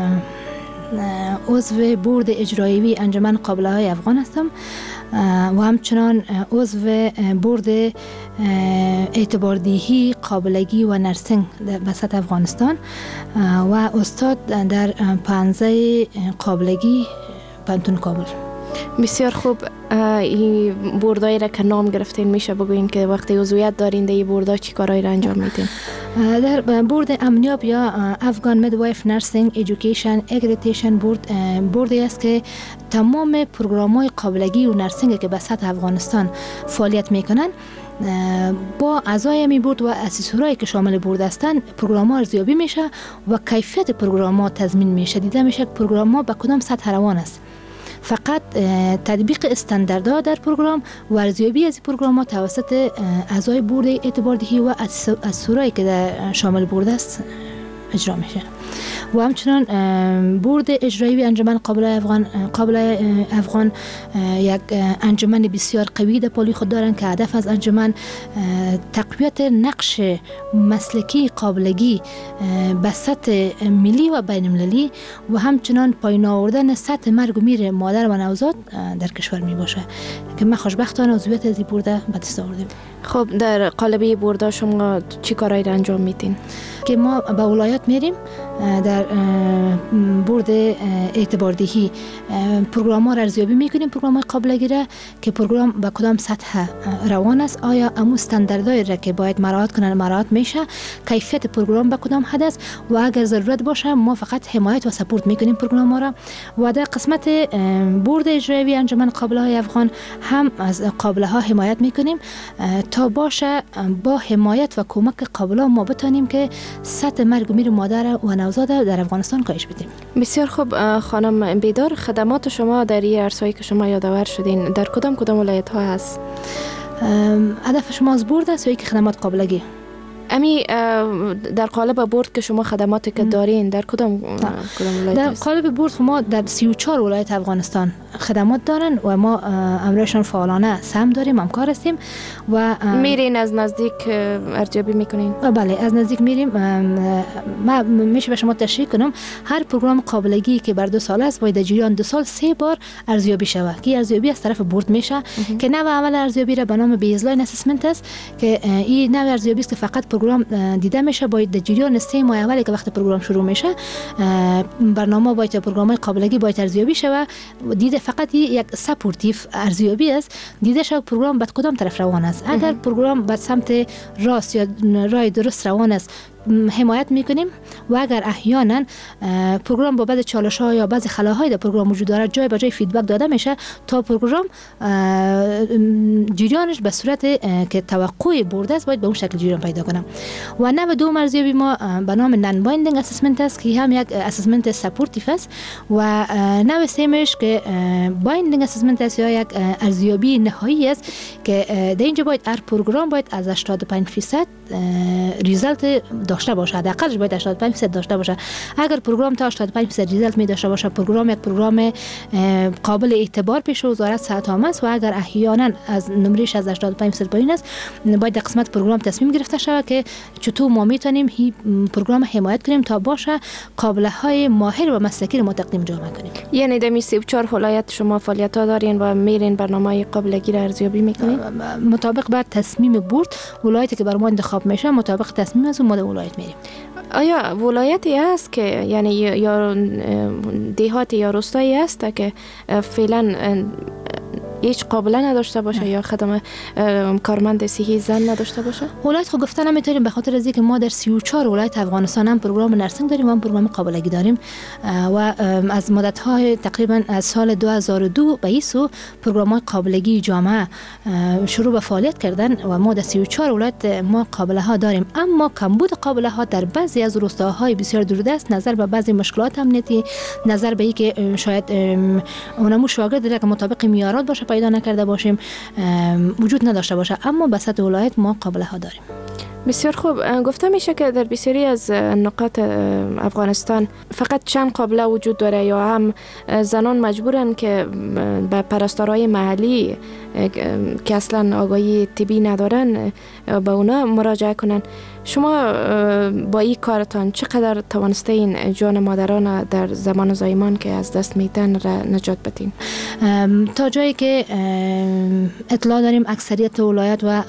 عضو بورد اجرایی انجمن قابله های افغان هستم و همچنان عضو بورد اعتباردهی قابلگی و نرسنگ در سطح افغانستان و استاد در پانزه قابلگی پانتون کابل. بسیار خوب. این بوردایی را که نام گرفتین میشه بگوین که وقتی عضویت دارین در این بوردا چی کارایی را انجام میدین؟ در بورد امنیاب یا افغان میدوایف نرسینگ ایژوکیشن اگریتیشن بورد بوردی است که تمام پروگرام های قابلگی و نرسینگ که به سطح افغانستان فعالیت میکنن با اعضای می بورد و اسیسورایی که شامل بورد هستند پروگرام ها ارزیابی میشه و کیفیت پروگرام ها تضمین میشه. دیده میشه که پروگرام ها به کدام سطح روان است. فقط تطبیق استانداردها در پروگرام و ارزیابی از پروگرام ها توسط اعضای بورد اعتباردهی و اسیسورایی که در شامل بورد است اجرا میشه. و همچنان بورد اجرایی انجمن قابل افغان قابل افغان یک انجمن بسیار قوی در پالی خود دارند که هدف از انجمن تقویت نقش مسلکی قابلگی به سطح ملی و بین المللی و همچنان پایین آوردن سطح مرگ و میر مادر و نوزاد در کشور می باشه که ما خوشبختانه عضویت از این بورد به دست آوردیم. خب در قالب بورد شما چی کارایی را انجام میدین؟ که ما به ولایت میریم در بورد اعتباردهی پروگرام ها را ارزیابی میکنیم، پروگرام های قابلگی را که پروگرام به کدام سطح روان است، آیا امو استانداردهای را که باید مراعات کنن مراعات میشه، کیفیت پروگرام به کدام حد است و اگر ضرورت باشه ما فقط حمایت و سپورت میکنیم پروگرام ها را. و در قسمت بورد اجرایی انجمن قابله های افغان هم از قابله ها حمایت میکنیم تا باشه با حمایت و کمک قابله ما بتانیم که سطح مرگ و میر مادر و نوزاد در افغانستان کاهش بدیم. بسیار خوب خانم بیدار، خدمات شما در این عرصه‌ای که شما یادآور شدین در کدام کدام ولایت ها هست؟ هدف شما از بورد است یا یک خدمات قابلگی؟ امی در قالب بورد که شما خدماتی که دارین در کدام کدام ولایت در است؟ قالب بورد ما در سی و چهار ولایت افغانستان خدمات دارن و ما امرشان فعالانه سهم داریم، همکار هستیم و میرین از نزدیک ارزیابی میکنین؟ بله از نزدیک میریم. ما میشه به شما تشریح کنم هر پروگرام قابلگی که بر دو سال است باید در جریان دو سال سه بار ارزیابی شود که ارزیابی از طرف بورد میشه که نوع اول ارزیابی را به نام بیزلاین اسسمنت است که این نوع ارزیابی است که فقط پروگرام دیده میشه. باید در جریان سه ماه اولی که وقت پروگرام شروع میشه برنامه باید پروگرام قابلگی باید ارزیابی شود. دیده فقط یک سپورتیو ارزیابی است، دیده شد پروگرام به کدام طرف روان است. اگر پروگرام به سمت راست یا راه درست روان است حمایت میکنیم و اگر احیانا پروگرام با بعض چالش‌ها یا بعض خلاهای در پروگرام وجود دارد جای به جای فیدبک داده میشه تا پروگرام جریانش به صورت که توقع بورد است باید به اون شکل جریان پیدا کنه. و نوع دوم ارزیابی ما به نام نان بایندینگ اسسمنت است که هم یک اسسمنت سپورتیو است و نوع سومش که بایندینگ اسسمنت است یا یک ارزیابی نهایی است که در اینجا باید هر پروگرام باید از هشتاد و پنج درصد ریزالت داشته باشه، حداقلش باید هشتاد و پنج درصد داشته باشه. اگر پروگرام تا هشتاد و پنج درصد ریزالت می داشته باشه پروگرام یک پروگرام قابل اعتبار پیش وزارت صحت عامه است و اگر احیانا از نمرش از هشتاد و پنج درصد پایین است باید در قسمت پروگرام تصمیم گرفته شود که چطور ما میتونیم هی پروگرام حمایت کنیم تا باشه قابله های ماهر و مسلکی رو ما تقدیم جامعه کنیم. یعنی در سی و چهار ولایت شما فعالیت ها دارین و میرین برنامه قابلگی را ارزیابی میکنین؟ مطابق بر تصمیم بورد ولایتی که بر ما انتخاب میشه مطابق تصمیم از اون ما ولایت میریم. آیا ولایتی است که یعنی یا دیهاتی یا روستایی است که فعلا هیچ قابله نداشته باشه یا خدمه کارمند صحی زن نداشته باشه؟ ولایت خود گفتن نمیتونیم به خاطر از اینکه ما در سی و چهار ولایت افغانستان هم پروگرام نرسینگ داریم و هم پروگرام قابلگی داریم و از مدت های تقریبا از سال دو هزار و دو به این سو پروگرام های قابلگی جامعه شروع به فعالیت کردن و ما در سی و چهار ولایت ما قابله ها داریم. اما کمبود قابله ها در بعضی از روستاهای بسیار دوردست نظر به بعضی مشکلات امنیتی، نظر به اینکه شاید اونمو شاگرد که مطابق معیارات باشه پیدا نکرده باشیم وجود نداشته باشه، اما به سطح ولایت ما قابله ها داریم. بسیار خوب. گفته میشه که در بسیاری از نقاط افغانستان فقط چند قابله وجود داره یا هم زنان مجبورن که به پرستارای محلی که اصلا آگاهی طبی ندارن به اونا مراجعه کنن. شما با این کارتان چقدر توانسته این جان مادران در زمان زایمان که از دست میتن را نجات بدین؟ تا جایی که اطلاع داریم اکثریت ولایت و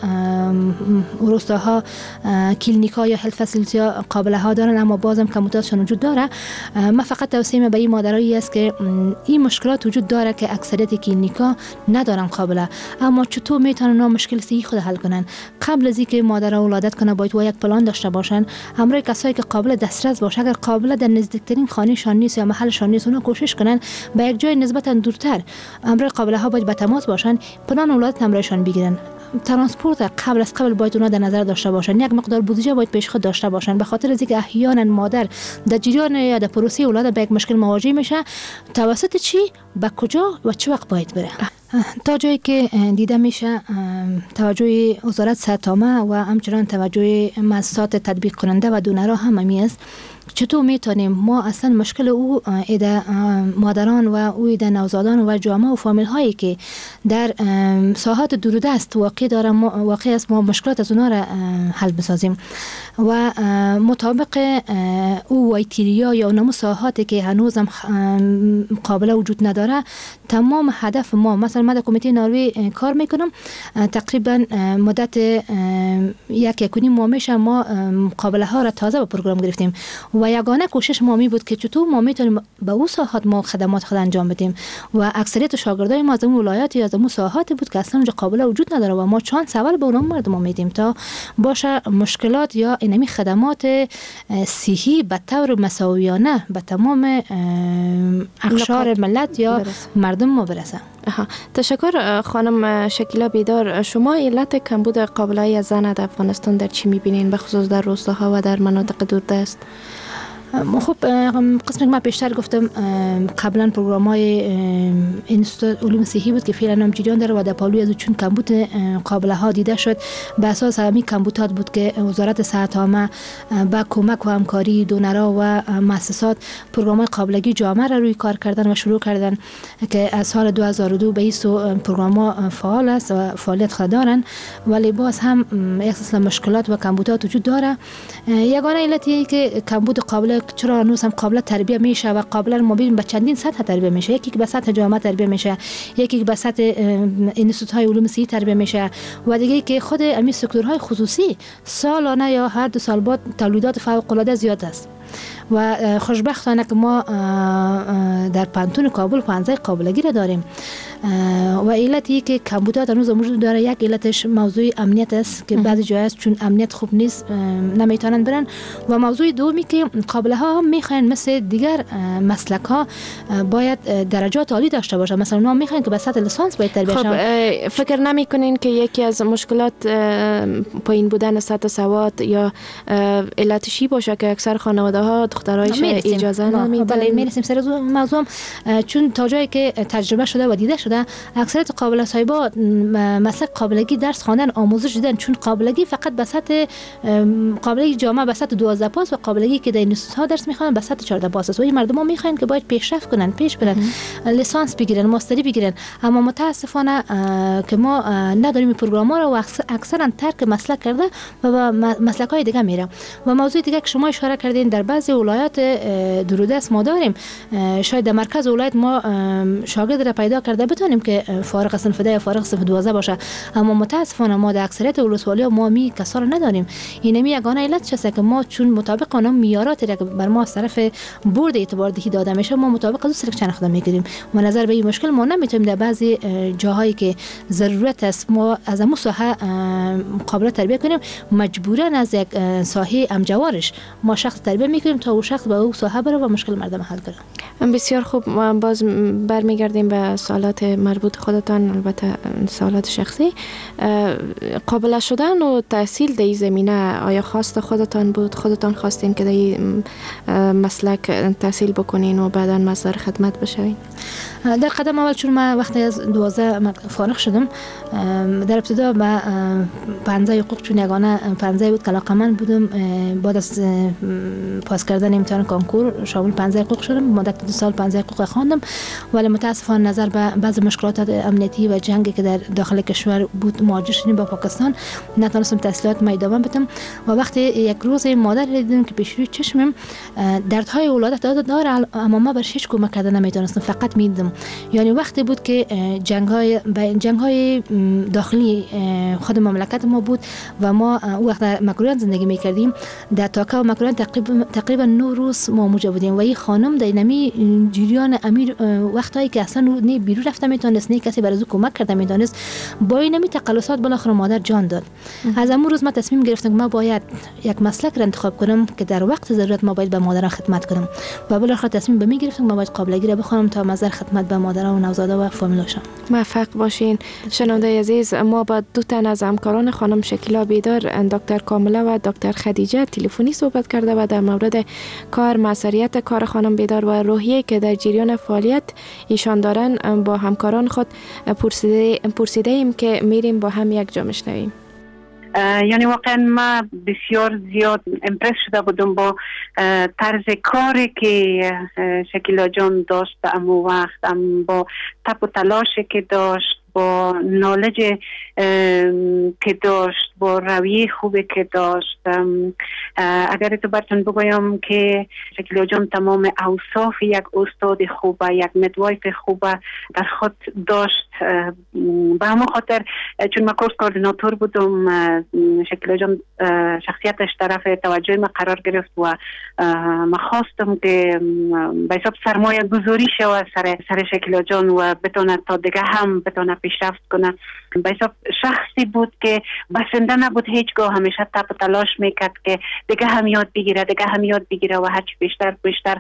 روستاها کلینیکا یا هلت فسیلیتی ها قابله ها دارن، اما بازم کمبودشون وجود داره. من فقط توصیه به این مادرایی است که این مشکلات وجود داره که اکثریت کلینیکا ندارن قابله، اما چطور میتونن اونا مشکل صحی خود حل کنن؟ قبل از اینکه مادر ولادت کنه باید یک پلان داشته باشن همراه کسایی که قابل دسترس باشه. اگر قابل در نزدیکترین خانه شان نیست یا محل شان نیست اونا کوشش کنن به یک جای نسبتا دورتر همراه قابله ها باید به تماس باشن، پلان ولادت همراهشان بگیرن. ترانسپورت قبل از قبل باید اونا در نظر داشته باشن، یک مقدار بودجه باید پیش خود داشته باشن، به خاطر از اینکه احیانا مادر در جریان یا در پروسه ولادت به یک مشکل مواجه میشه، توسط چی، به کجا و چه وقت باید بره. تا جایی که دیده میشه توجه وزارت صحت عامه و همچنان توجه مؤسسات تطبیق کننده و دونرها هم همی است. چطور میتونیم ما اصلا مشکل او ایده مادران و او ایده نوزادان و جامعه و فامیل هایی که در ساحات دوردست واقع داره واقع است، ما مشکلات از اونا را حل بسازیم و مطابق او وایتیریا یا اونمو ساحاتی که هنوز هم قابل وجود نداره، تمام هدف ما، مثلا من در کمیته نروژ کار میکنم، تقریبا مدت یک یک و نیم ماه میشه ما قابله ها را تازه به پروگرام گرفتیم و یگانه کوشش ما می بود که چطور ما میتونیم به اون ساحات ما خدمات خود انجام بدیم و اکثریت شاگردای ما از اون ولایات یا از اون ساحات بود که اصلا اونجا قابل وجود نداره و ما چند اول به اونم مردم میدیم تا باشه مشکلات یا اینمی خدمات صحی به طور مساویانه به تمام اقشار ملت یا برسه. مردم ما برسه. تشکر خانم شکیلا بیدار. شما علت کمبود قابله‌ای زن در افغانستان در چی می‌بینین، به خصوص در روستاها و در مناطق دوردست؟ خب قسمی که من پیشتر گفتم قبلا پروگرام های انستیتوت علوم صحی بود که فعلا هم جریان داره و در پالوی از چون کمبود قابله ها دیده شد. به اساس همین کمبودات بود که وزارت صحت عامه با کمک و همکاری دونرها و مؤسسات پروگرام های قابلگی جامعه را روی کار کردن و شروع کردن که از سال دو هزار و دو به این سو پروگرام ها فعال است و فعالیت خود دارن، ولی باز هم احساس مشکلات و کمبودات وجود داره. یگانه علتی که کمبود قابل چرا هنوز هم قابل تربیه میشه و قابل ما ببینیم به چندین سطح تربیه میشه، یکی که به سطح جامعه تربیه میشه، یکی که به سطح انستیتوت های علوم صحی تربیه میشه و دیگه که خود همین سکتورهای خصوصی سالانه یا هر دو سال بعد تولیدات فوق العاده زیاد است و خوشبختانه که ما در پانتون کابل پانزده قابلگی را داریم و علتی که کمبودات هنوز موجود داره، یک علتش موضوع امنیت است که بعضی جای است چون امنیت خوب نیست نمیتونن برن و موضوع دومی که قابله ها هم میخواین مثل دیگر مسلک ها باید درجات عالی داشته باشه، مثلا اونا میخواین که به سطح لیسانس باید تربیه شن. خب فکر نمیکنین که یکی از مشکلات پایین بودن سطح سواد یا علتشی باشه که اکثر خانواده ها دخترایش اجازه نمیدن؟ بله میرسیم سر موضوع، چون تا جایی که تجربه شده و دیده شده اکثریت قابله صاحبا مسلک قابلگی درس خواندن آموزش دیدن، چون قابلگی فقط به سطح قابلگی جامعه به سطح دوازده پاس و قابلگی که در انستیتوت ها درس میخوان به سطح چهارده پاس است و این مردم ها میخوان که باید پیشرفت کنن، پیش برن، لیسانس بگیرن، ماستری بگیرن، اما متاسفانه که ما نداریم این پروگرام ها رو و اکثرا ترک مسلک کرده و به مسلک های دیگه میره. و موضوع دیگه که شما اشاره کردین در بعضی ولایات دوردست ما داریم، شاید در مرکز ولایت ما شاگرد را پیدا کرده بتونیم که فارغ صنف ده یا فارغ صنف دوازده باشه، اما متاسفانه ما در اکثریت ولسوالی ما می کسا رو نداریم. اینمی یگانه علت چیه که ما چون مطابق اون معیارات که بر ما از طرف بورد اعتبار دهی داده میشه ما مطابق از سلکشن خود میگیریم و نظر به این مشکل ما نمیتونیم در بعضی جاهایی که ضرورت است ما از همون ساحه قابل تربیه کنیم، مجبورا از یک ساحه امجوارش ما شخص تربیه میکنیم تا اون شخص به اون ساحه بره و مشکل مردم حل کنه. بسیار خوب، باز برمیگردیم به سوالات مربوط خودتان، البته سوالات شخصی. قابل شدن و تحصیل در این زمینه آیا خواست خودتان بود؟ خودتان خواستین که در این مسلک تحصیل بکنین و بعدا مصدر خدمت بشوین؟ در قدم اول چون من وقتی از دوازده فارغ شدم در ابتدا با پانزده حقوق چون یگانه پانزده بود که علاقه‌مند بودم، بعد از پاس کردن امتحان کنکور شامل پانزده حقوق شدم، مدت دو سال پانزده حقوق خواندم، ولی متاسفانه نظر به بعضی مشکلات امنیتی و جنگی که در داخل کشور بود مواجه شدیم با پاکستان، نتونستم تحصیلات ما ادامه بدم و وقتی یک روز مادر دیدم که پیش روی چشمم دردهای ولادت داره اما ما برش هیچ کمک کردن نمیتونستم، فقط میدیدم. یعنی وقتی بود که جنگ های جنگ های داخلی خود مملکت ما بود و ما وقت در مکروان زندگی میکردیم، در تاکا و مکروان تقریبا تقریبا نه روز ما موجود بودیم و این خانم در نمی جریان امیر وقتایی که اصلا نه بیرون رفته میتونست نه کسی برای او کمک کرده میتونست با این نمی تقلصات بالاخره مادر جان داد. از امون روز ما تصمیم گرفتم که ما باید یک مسلک را انتخاب کنم که در وقت ضرورت ما باید به مادر خدمت کنم و بالاخره تصمیم به می گرفتم ما باید قابلگی را بخونم تا مزر خدمت به مادر و نوزاده و فامیلاشم. موفق باشین. شنونده عزیز، ما با دو تن از همکاران خانم شکیلا بیدار، دکتر کامله و دکتر خدیجه تلفنی صحبت کرده و در مورد کار، مسئولیت کار خانم بیدار و روحیه که در جریان فعالیت ایشان دارن با همکاران خود پرسیده پرسیده ایم که میریم با هم یک جا میشنویم. یعنی واقعا ما بسیار زیاد امپرس شده بودم با طرز کاری که شکیلا جان داشت امو وقت، با تپ و تلاشی که داشت، با نالج که داشت، با رویه خوبی که داشت. اگر تو براتون بگویم که شکیلا جان تمام اوصاف یک استاد خوبه، یک مدوایف خوبه در خود داشت. به همون خاطر چون من کورس کوردیناتور بودم، شکیلا جان شخصیتش طرف توجه من قرار گرفت و من خواستم که به حساب سرمایه گذاری شود سر سر شکیلا جان و بتونه تا دیگه هم بتونه پیشرفت کنه. به حساب شخصی بود که بسنده نبود، هیچگاه همیشه تپ و تلاش میکرد که دیگه هم یاد بگیره دیگه هم یاد بگیره و هرچی بیشتر بیشتر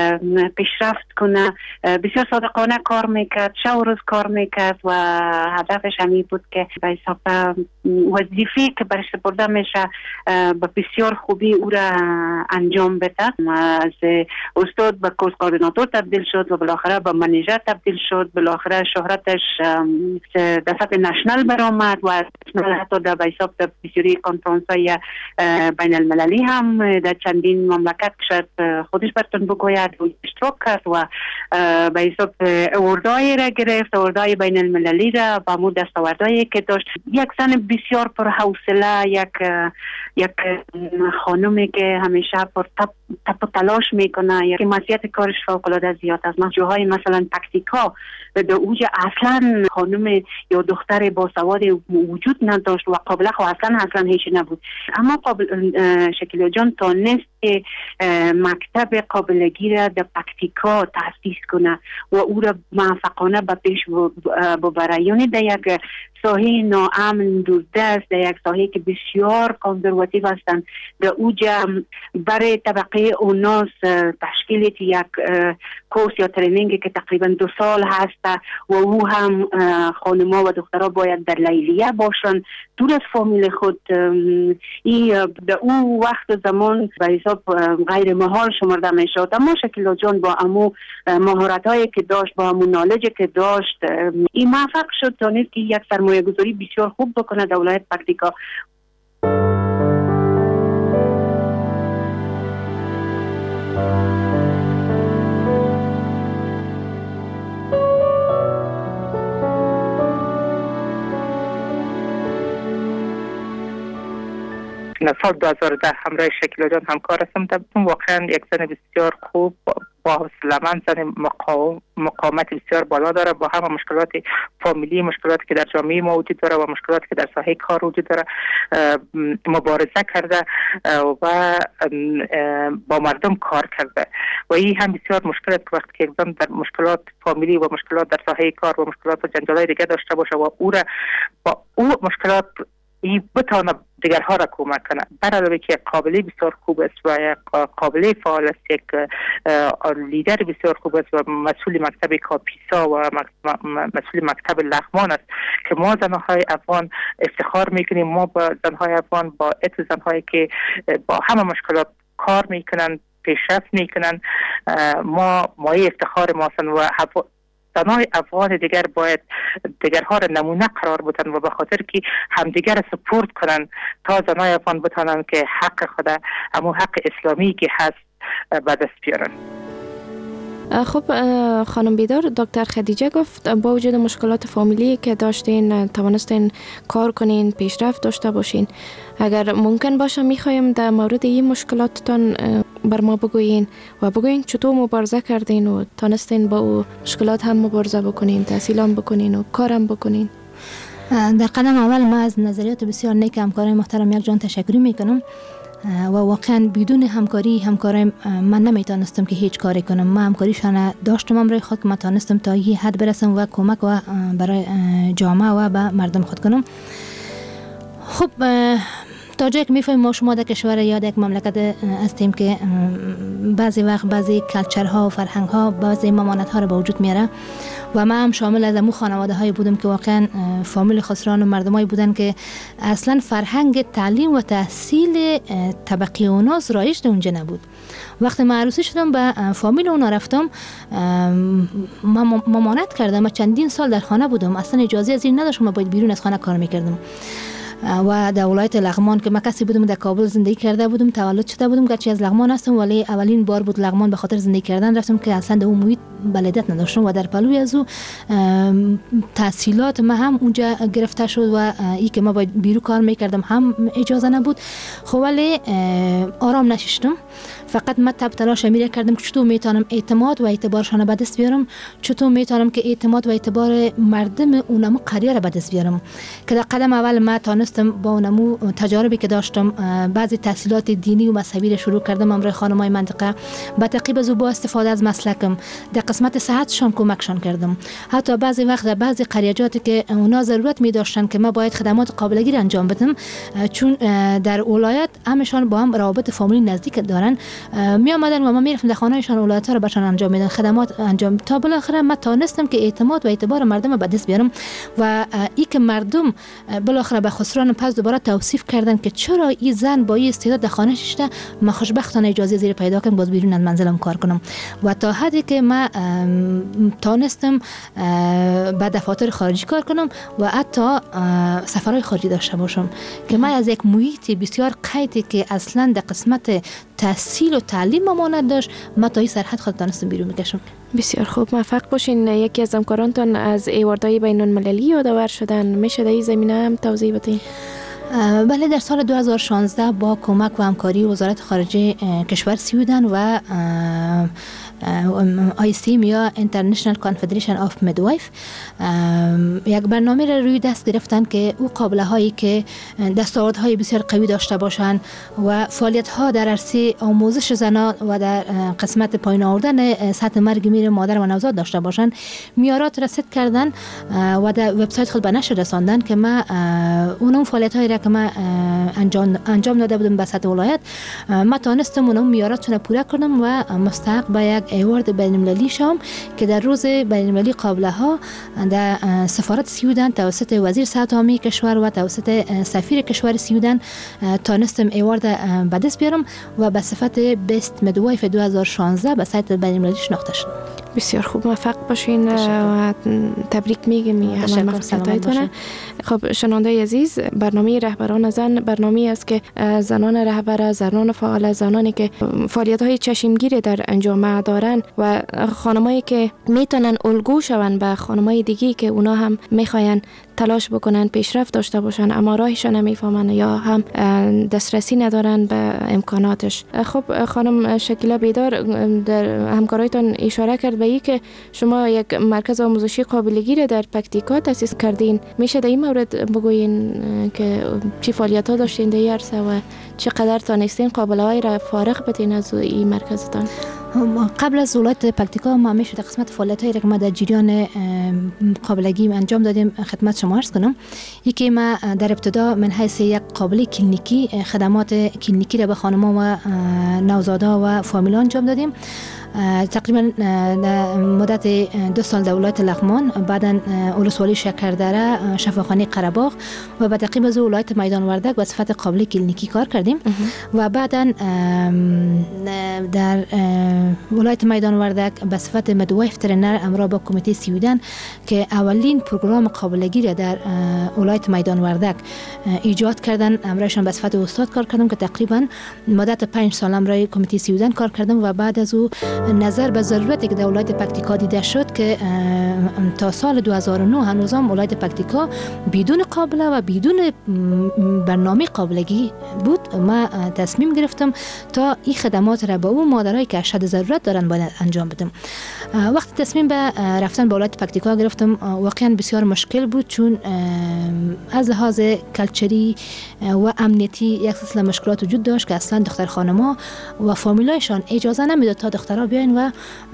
پیشرفت کنه. بسیار صادقانه کار میکرد، شب و روز کار میکرد و هدفش همین بود که به حساب وظیفه‌ای که برش سپرده میشه با بسیار خوبی او را انجام بده. از استاد به کورس کوردیناتور تبدیل شد و بالاخره به منیجر تبدیل شد. بالاخره شهرتش در سطح نشنال برآمد و حتی در به حساب بسیاری کنفرانس‌های بین المللی هم در چندین مملکت شد خودش براتون بگوید و اشتراک کرد و به حساب اوردای را گرفت، اوردای بین المللی را با مو دستاوردهایی که داشت. یک زن بسیار پر حوصله، یک یک خانومی که همیشه پر تپ تپ تلاش میکنه. یک مزیت کارش فوق العاده زیاد است. جاهای مثلا تاکتیکا به اوج اصلا خانم یا دختر با سواد وجود نداشت و قابله خو اصلا اصلا هیچ نبود، اما قابل شکیلا جان تانست که مکتب قابلگی را در پکتیکا تأسیس کنه و او را موفقانه به پیش ببره. یعنی در یک ساحه ناامن دوردست، در یک ساحه که بسیار کانزرواتیو هستند، در اوج برای طبقه اوناس تشکیل یک کورس یا ترینینگی که تقریبا دو سال هست و او هم خانم‌ها و دخترها باید در لیلیه باشن دور از فامیل خود. این در او وقت زمان به حساب غیر محال شمرده می شد، اما شکیلا جان با امو مهارت هایی که داشت، با امو نالجی که داشت، این موفق شد تانست که یک سرمایه گذاری بسیار خوب بکنه در ولایت پکتیکا. سال دو هزار و ده همراه شکیلا جان همکار هستم. واقعا یک زن بسیار خوب با حوصله‌مند، زن مقاوم مقاومت بسیار بالا داره با همه مشکلات فامیلی، مشکلاتی که در جامعه ما وجود داره و مشکلاتی که در ساحه کار وجود داره مبارزه کرده و با مردم کار کرده و این هم بسیار مشکل است که وقتی که اقدام در مشکلات فامیلی و مشکلات در ساحه کار و مشکلات و جنجال‌های دیگه داشته باشه و او را با او مشکلات ای بتونه دیگرها را کمک کنه. بر علاوه که قابلی بسیار خوب است و یک قابلی فعال است، یک لیدر بسیار خوب است و مسئول مکتب کاپیسا و مسئول مکتب لغمان است که ما زنهای افغان افتخار میکنیم. ما با زنهای افغان با ات زنهایی که با همه مشکلات کار میکنن، پیشرفت میکنن، ما مایه افتخار ما هستند و زنهای افغان دیگر باید دیگرها را نمونه قرار بدن و به خاطر که همدیگر را سپورت کنن تا زنهای افغان بتانن که حق خود، همون حق اسلامی که هست، به دست بیارن. خب خانم بیدار، دکتر خدیجه گفت با وجود مشکلات فامیلی که داشتین توانستین کار کنین، پیشرفت داشته باشین. اگر ممکن باشه میخوایم در مورد این مشکلاتتان بر ما بگویین و بگویین چطور مبارزه کردین و تانستین با او مشکلات هم مبارزه بکنین، تحصیل هم بکنین و کارم بکنین. در قدم اول ما از نظریات بسیار نیک همکارای محترم یک جان تشکر میکنم و واقعا بدون همکاری همکارم من نمیتونستم که هیچ کاری کنم. من همکاریشان داشتم امروز خود که من تونستم تا یه حد برسم و کمک و برای جامعه و به مردم خود کنم. خب تا جایی که میفهمیم ما شما در کشور یا در یک مملکت هستیم که بعضی وقت بعضی کلچرها و فرهنگها بعضی ممانتها رو به وجود میاره و من هم شامل از امو خانواده های بودم که واقعا فامیل خسران و مردمایی بودن که اصلا فرهنگ تعلیم و تحصیل طبقی اوناز رایج اونجا نبود. وقتی من عروسی شدم به فامیل اونا رفتم ممانت کردم و چندین سال در خانه بودم، اصلا اجازه از این نداشتم، من باید بیرون از خانه کار میکردم. و در ولایت لغمان که من کسی بودم در کابل زندگی کرده بودم، تولد شده بودم، گرچه از لغمان هستم ولی اولین بار بود لغمان به خاطر زندگی کردن رفتم که اصلا در اون محیط بلدیت نداشتم و در پلوی از او تحصیلات ما هم اونجا گرفته شد و ای که ما باید بیرون کار میکردم هم اجازه نبود. خب ولی آرام نشستم، فقط من تب تلاش میره کردم که چطور میتونم اعتماد و اعتبارشان به دست بیارم، چطور میتونم که اعتماد و اعتبار مردم اونمو قریه رو به دست بیارم. که در قدم اول ما تونستم با اونمو تجاربی که داشتم بعضی تحصیلات دینی و مذهبی رو شروع کردم امروز خانمای منطقه، با تعقیب از با استفاده از مسلکم در قسمت صحتشان کمکشان کردم. حتی بعضی وقت در بعضی قریاجاتی که اونا ضرورت می داشتن که ما باید خدمات قابل گیر انجام بدم، چون در ولایت همشان با هم روابط فامیلی نزدیک دارن، می آمدن و ما می رفتم در خانه‌شان ولایت ها رو برشان انجام میدن، خدمات انجام. تا بالاخره من تونستم که اعتماد و اعتبار مردم به دست بیارم و ای که مردم بالاخره به خسران پس دوباره توصیف کردن که چرا این زن با این استعداد در خانه شده، من خوشبختانه اجازه زیر پیدا کردم باز بیرون از منزلم کار کنم و تا حدی که من تونستم به دفاتر خارجی کار کنم و حتی سفرهای خارجی داشته باشم که من از یک محیط بسیار قیدی که اصلا در قسمت تحصیل و تعلیم ممانعت داشت، من تا این سرحد خود تونستم بیرون میکشم. بسیار خوب، موفق باشین. یکی از همکارانتان از ایواردهای بین المللی یادآور شدن، میشه در این زمینه هم توضیح بدین؟ بله، در سال دو هزار و شانزده با کمک و همکاری وزارت خارجه کشور سویدن و آی سی ام یا International Confederation of Midwife یک برنامه را روی دست گرفتن که او قابله هایی که دستاوردهای بسیار قوی داشته باشند و فعالیت ها در عرصه آموزش زنان و در قسمت پایین آوردن سطح مرگ میر مادر و نوزاد داشته باشند میارات رسید کردن و در وبسایت خود به نشر رساندن که ما اون فعالیت هایی را که ما انجام انجام داده بودم به سطح ولایت ما تونستم اون میاراتشون پوره کنم و مستحق به یک ایوارد بین المللی شام که در روز بین المللی قابله ها در سفارت سویدن توسط وزیر صحت عامه کشور و توسط سفیر کشور سویدن تونستم ایوارد به دست بیارم و به صفت بیست میدوایف دو هزار و شانزده به سایت بین المللی شناخته شدم. بسیار خوب، موفق باشین و تبریک میگم همه موفقیتاتونه. خب شنونده عزیز، برنامه رهبران زن برنامه است که زنان رهبر، زنان فعال، زنانی که فعالیت های چشمگیری در جامعه دارن و خانمایی که میتونن الگو شون به خانمای دیگه که اونا هم میخواین تلاش بکنن پیشرفت داشته باشن اما راهش نمیفهمن یا هم دسترسی ندارن به امکاناتش. خب خانم شکیلا بیدار در همکارایتان اشاره کرد به این که شما یک مرکز آموزشی قابلگیر در پکتیکا تأسیس کردین. میشه در این مورد بگوین که چی فعالیت ها داشتین در این عرصه و چقدر تانستین قابله های را فارغ بدین از این مرکزتان؟ قبل از ولایت پکتیکا ما میشه در قسمت فعالیت هایی که ما در جریان قابلگی انجام دادیم خدمت شما عرض کنم. یکی ما در ابتدا من حیث یک قابله کلینیکی خدمات کلینیکی را به خانم‌ها و نوزادها و فامیلان انجام دادیم. تقریبا مدت دو سال در ولایت لغمان، بعدا ولسوالی شکردره، شفاخانه قره‌باغ و به تعقیب از ولایت میدان وردک به صفت قابل کلینیکی کار کردیم و بعدا در ولایت میدان وردک به صفت مدوایف ترینر امرا با کمیته سویدن که اولین پروگرام قابلگی را در ولایت میدان وردک ایجاد کردن، امرایشان به صفت استاد کار کردم که تقریبا مدت پنج سال امرای کمیته سویدن کار کردم و بعد از او نظر به ضرورتی که در ولایت پکتیکا دیده شد که تا سال دو هزار و نه هنوز هم ولایت پکتیکا بدون قابله و بدون برنامه قابلگی بود. ما تصمیم گرفتم تا این خدمات را به اون مادرایی که اشد ضرورت دارن باید انجام بدم. وقتی تصمیم به رفتن به ولایت پکتیکا گرفتم واقعا بسیار مشکل بود، چون از لحاظ کلچری و امنیتی یک سلسله مشکلات وجود داشت که اصلا دختر خانما و فامیلایشان اجازه نمیداد تا دخترها بیاین و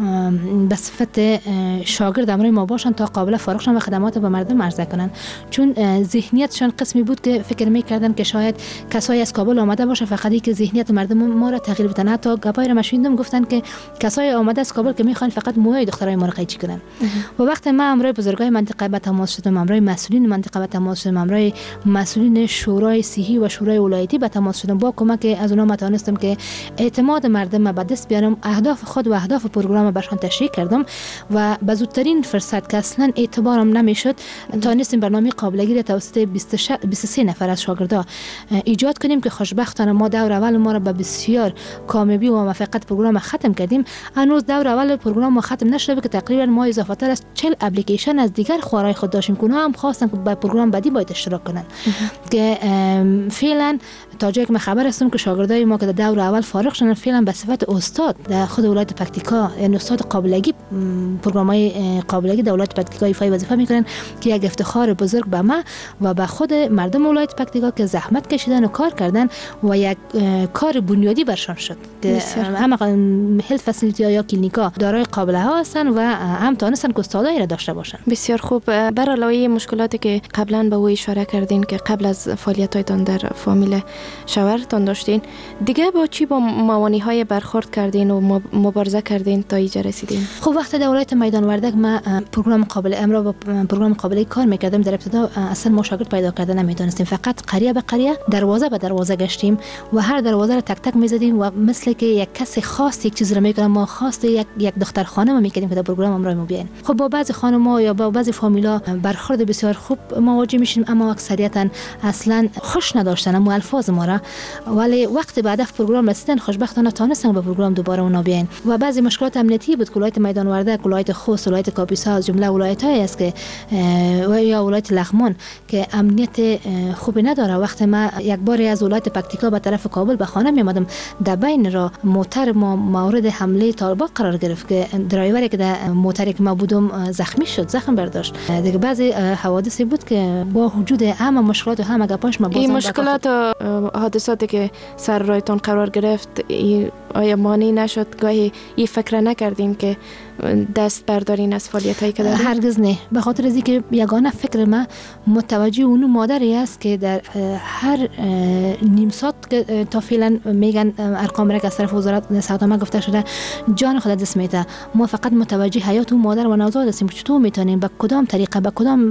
به صفت شاگرد امروی ما باشن تا قابل فارغ شن و خدمات به مردم عرضه کنن، چون ذهنیتشان قسمی بود که فکر میکردن که شاید کسایی از کابل آمده باشه فقط ای که ذهنیت مردم ما را تغییر بدن. حتی گپای را مشوندم گفتن که کسایی آمده از کابل که میخوان فقط موهای دخترای ما را قیچی کنن. و وقتی ما امروی بزرگای منطقه به تماس شدم، امروی مسئولین منطقه به تماس شدم، امروی مسئولین شورای صحی و شورای ولایتی به تماس شدم، با کمک از اونها توانستم که اعتماد مردم به دست بیارم، اهداف خود و اهداف پروگرام برشان تشریح کردم و به زودترین فرصت که اصلا اعتبارم نمیشد توانستیم برنامه قابلگی را توسط بیست و سه نفر از شاگردا ایجاد کنیم که خوشبختانه ما دور اول ما را به بسیار کامیابی و موفقیت پروگرام ختم کردیم. هنوز دور اول پروگرام ما ختم نشده که تقریبا ما اضافه تر از چهل اپلیکیشن از دیگر خوارای خود داشتیم که اونها هم خواستن که با پروگرام بعدی باید اشتراک کنن که فعلا تا جایی که من خبر هستم که شاگردای ما که در دور اول فارغ شدن فعلا به صفت استاد در خود ولایت پکتیکا، یعنی استاد قابلگی، پروگرام‌های قابلگی در ولایت پکتیکا ایفای وظیفه میکنن که یک افتخار بزرگ به ما و به خود مردم ولایت پکتیکا که زحمت کشیدن و کار کردن و یک کار بنیادی برشان شد که هم هلت فسیلیتی یا کلینیکا دارای قابله ها هستن و هم تونستن که استادایی را داشته باشن. بسیار خوب. بر علاوه مشکلاتی که قبلا به او اشاره کردین که قبل از فعالیت‌هایتان در فامیل شوهرتان داشتین، دیگه با چی با موانع‌های برخورد کردین و مبارزه کردین تا اینجا رسیدین؟ خب وقتی در ولایت میدان وردک ما پروگرام قابل امرا با پروگرام قابلی کار میکردم، در ابتدا اصلا ما شاگرد پیدا کردن نمیدونستیم، فقط قریه به قریه دروازه به دروازه گشتیم و هر دروازه رو تک تک میزدیم و مثل که یک کسی خاص یک چیز رو میکنه ما خواست یک یک دختر خانم میکردیم که در پروگرام امرا ما بیاین. خب با بعضی خانم‌ها یا با بعضی فامیلا برخورد بسیار خوب مواجه میشیم، اما اکثریتا اصلا خوش نداشتن اما الفاظ ما را، ولی وقتی بعد از پروگرام رسیدن خوشبختانه تونستن به پروگرام دوباره اونا بیاین. و بعضی مشکلات امنیتی بود که ولایت میدان وردک، ولایت خوست، ولایت کاپیسا از جمله ولایت‌هایی است که و یا ولایت لغمان که امنیت خوبی نداره. وقتی ما یک باری از ولایت پکتیکا به طرف کابل به خانه می آمدم، در بین را موتر ما مورد حمله طالبان قرار گرفت که درایوری که در موتری که ما بودم زخمی شد، زخم برداشت. دیگه بعضی حوادثی بود که با وجود همه مشکلات و همه گپاش ما این مشکلات و حادثاتی که سر رایتون قرار گرفت آیا مانع نشد؟ گاهی این فکر نکردین که دست بردارین از فعالیتایی که دارین؟ هرگز نه، به خاطر از اینکه یگانه فکر ما متوجه اون مادری است که در هر نیم ساعت که تا فعلا میگن ارقام را که از طرف وزارت صحت ما گفته شده جان خود دست میده، ما فقط متوجه حیات اون مادر و نوزاد هستیم که چطور میتونیم به کدام طریقه به کدام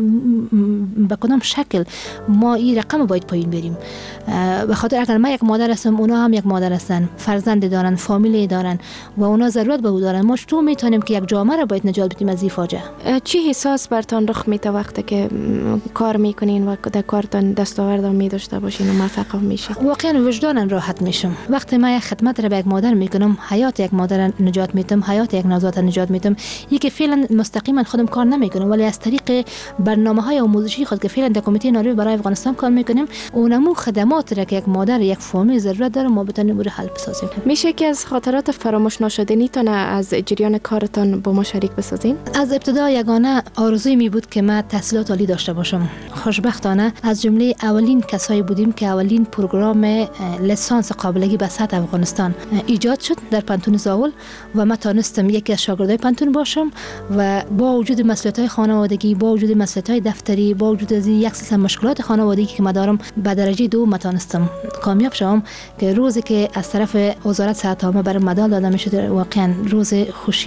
به کدام شکل ما این رقم باید پایین بریم. به خاطر اگر ما یک مادر هستم اونا هم یک مادر هستن، فرزند دارن، فامیلی دارن و اونا ضرورت به او دارن، ما چطور میتونیم که یک جامعه را باید نجات بدیم از این فاجعه؟ چی احساس برتان رخ میده وقتی که کار میکنین و در کارتان دستاورد می داشته باشین و موفق میشین؟ واقعا وجدانم راحت میشم وقتی ما یک خدمت را به یک مادر میکنم، حیات یک مادر نجات میدم، حیات یک نوزاد نجات میدم. یکی فعلا مستقیما خودم کار نمیکنم ولی از طریق برنامه‌های آموزشی خود که فعلا در کمیته ناروی برای افغانستان کار میکنیم، اونمو خدمات را که یک مادر یک فامیل ضرورت داره ما بتونیم برای حل بسازیم. میشه که از خاطرات فراموش نشدنیتان از جریان کارتان با ما شریک بسازین؟ از ابتدا یگانه آرزوی می بود که من تحصیلات عالی داشته باشم. خوشبختانه از جمله اولین کسایی بودیم که اولین پروگرام لیسانس قابلگی به سطح افغانستان ایجاد شد در پانتون زاول و من تونستم یکی از شاگردای پانتون باشم و با وجود مسئولیت‌های خانوادگی، با وجود مسئولیت‌های دفتری، با وجود از یک سلسله مشکلات خانوادگی که من دارم به درجه دو تونستم کامیاب شوم که روزی که از طرف وزارت صحت عامه برای مدال داده میشد واقعا روز خوشیم بود که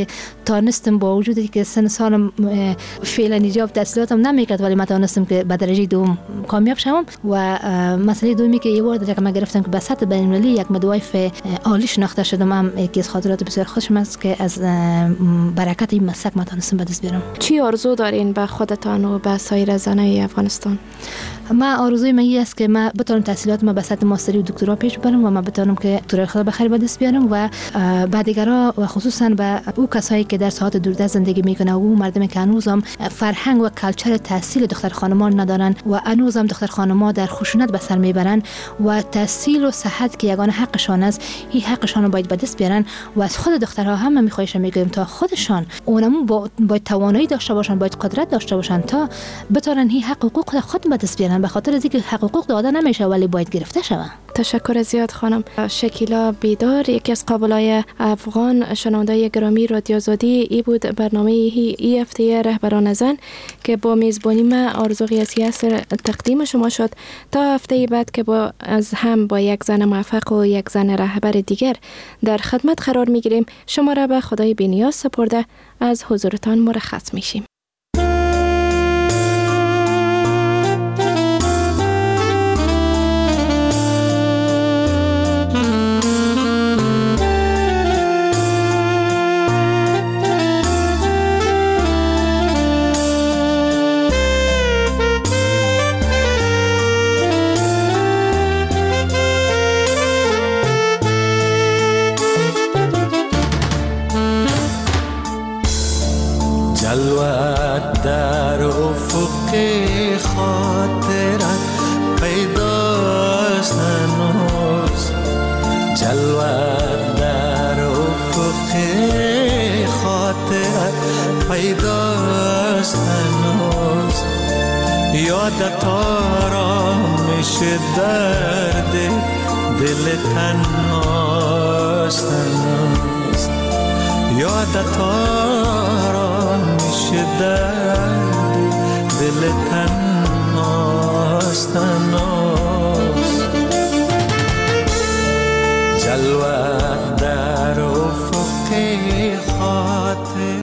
که تانستم با وجودی که سن سالم فعلا ایجاب تحصیلاتم نمیکرد ولی من تانستم که به درجه دوم کامیاب شوم. و مسئله دومی که یه بار دیگه من گرفتم که به سطح بین‌المللی یک مدوایف عالی شناخته شدم، هم یکی از خاطرات بسیار خوشم است که از برکت این مسلک من تانستم به دست بیارم. چی آرزو دارین به خودتان و به سایر زنای افغانستان؟ من آرزوی من این است که من بتونم تحصیلات ما به سطح ماستری و دکترا پیش ببرم و من بتونم که دکترای خود بخیر به دست بیارم و بعد دیگرا و خصوصا به او کسایی که در ساحات دوردست زندگی میکنه و او مردمی که هنوزم فرهنگ و کلچر تحصیل دختر خانمان ندارن و هنوزم دختر خانما در خشونت به سر میبرن و تحصیل و صحت که یگانه حقشان است، این حقشان رو باید به دست بیارن. و از خود دخترها هم من میخواهشم میگم تا خودشان اونمون با باید توانایی داشته باشن، باید قدرت داشته باشن تا بتونن این حق حقوق خود به دست بیارن، به خاطر اینکه حقوق داده نمیشه ولی باید گرفته شود. تشکر زیاد خانم. شکیلا بیدار، یکی از قابلای افغان شنونده گرامی رادیو آزادی، ای بود برنامه ای هفته رهبران زن که با میزبانی من آرزو قیاسی یاسر تقدیم شما شد. تا هفته بعد که با از هم با یک زن موفق و یک زن رهبر دیگر در خدمت قرار میگیریم، شما را به خدای بی‌نیاز سپرده از حضورتان مرخص میشیم. جلوت در افق خاطرت پیداست هنوز، جلوت در افق خاطرت پیداست هنوز، یادت آرامش درد دل تنهاست هنوز، یادت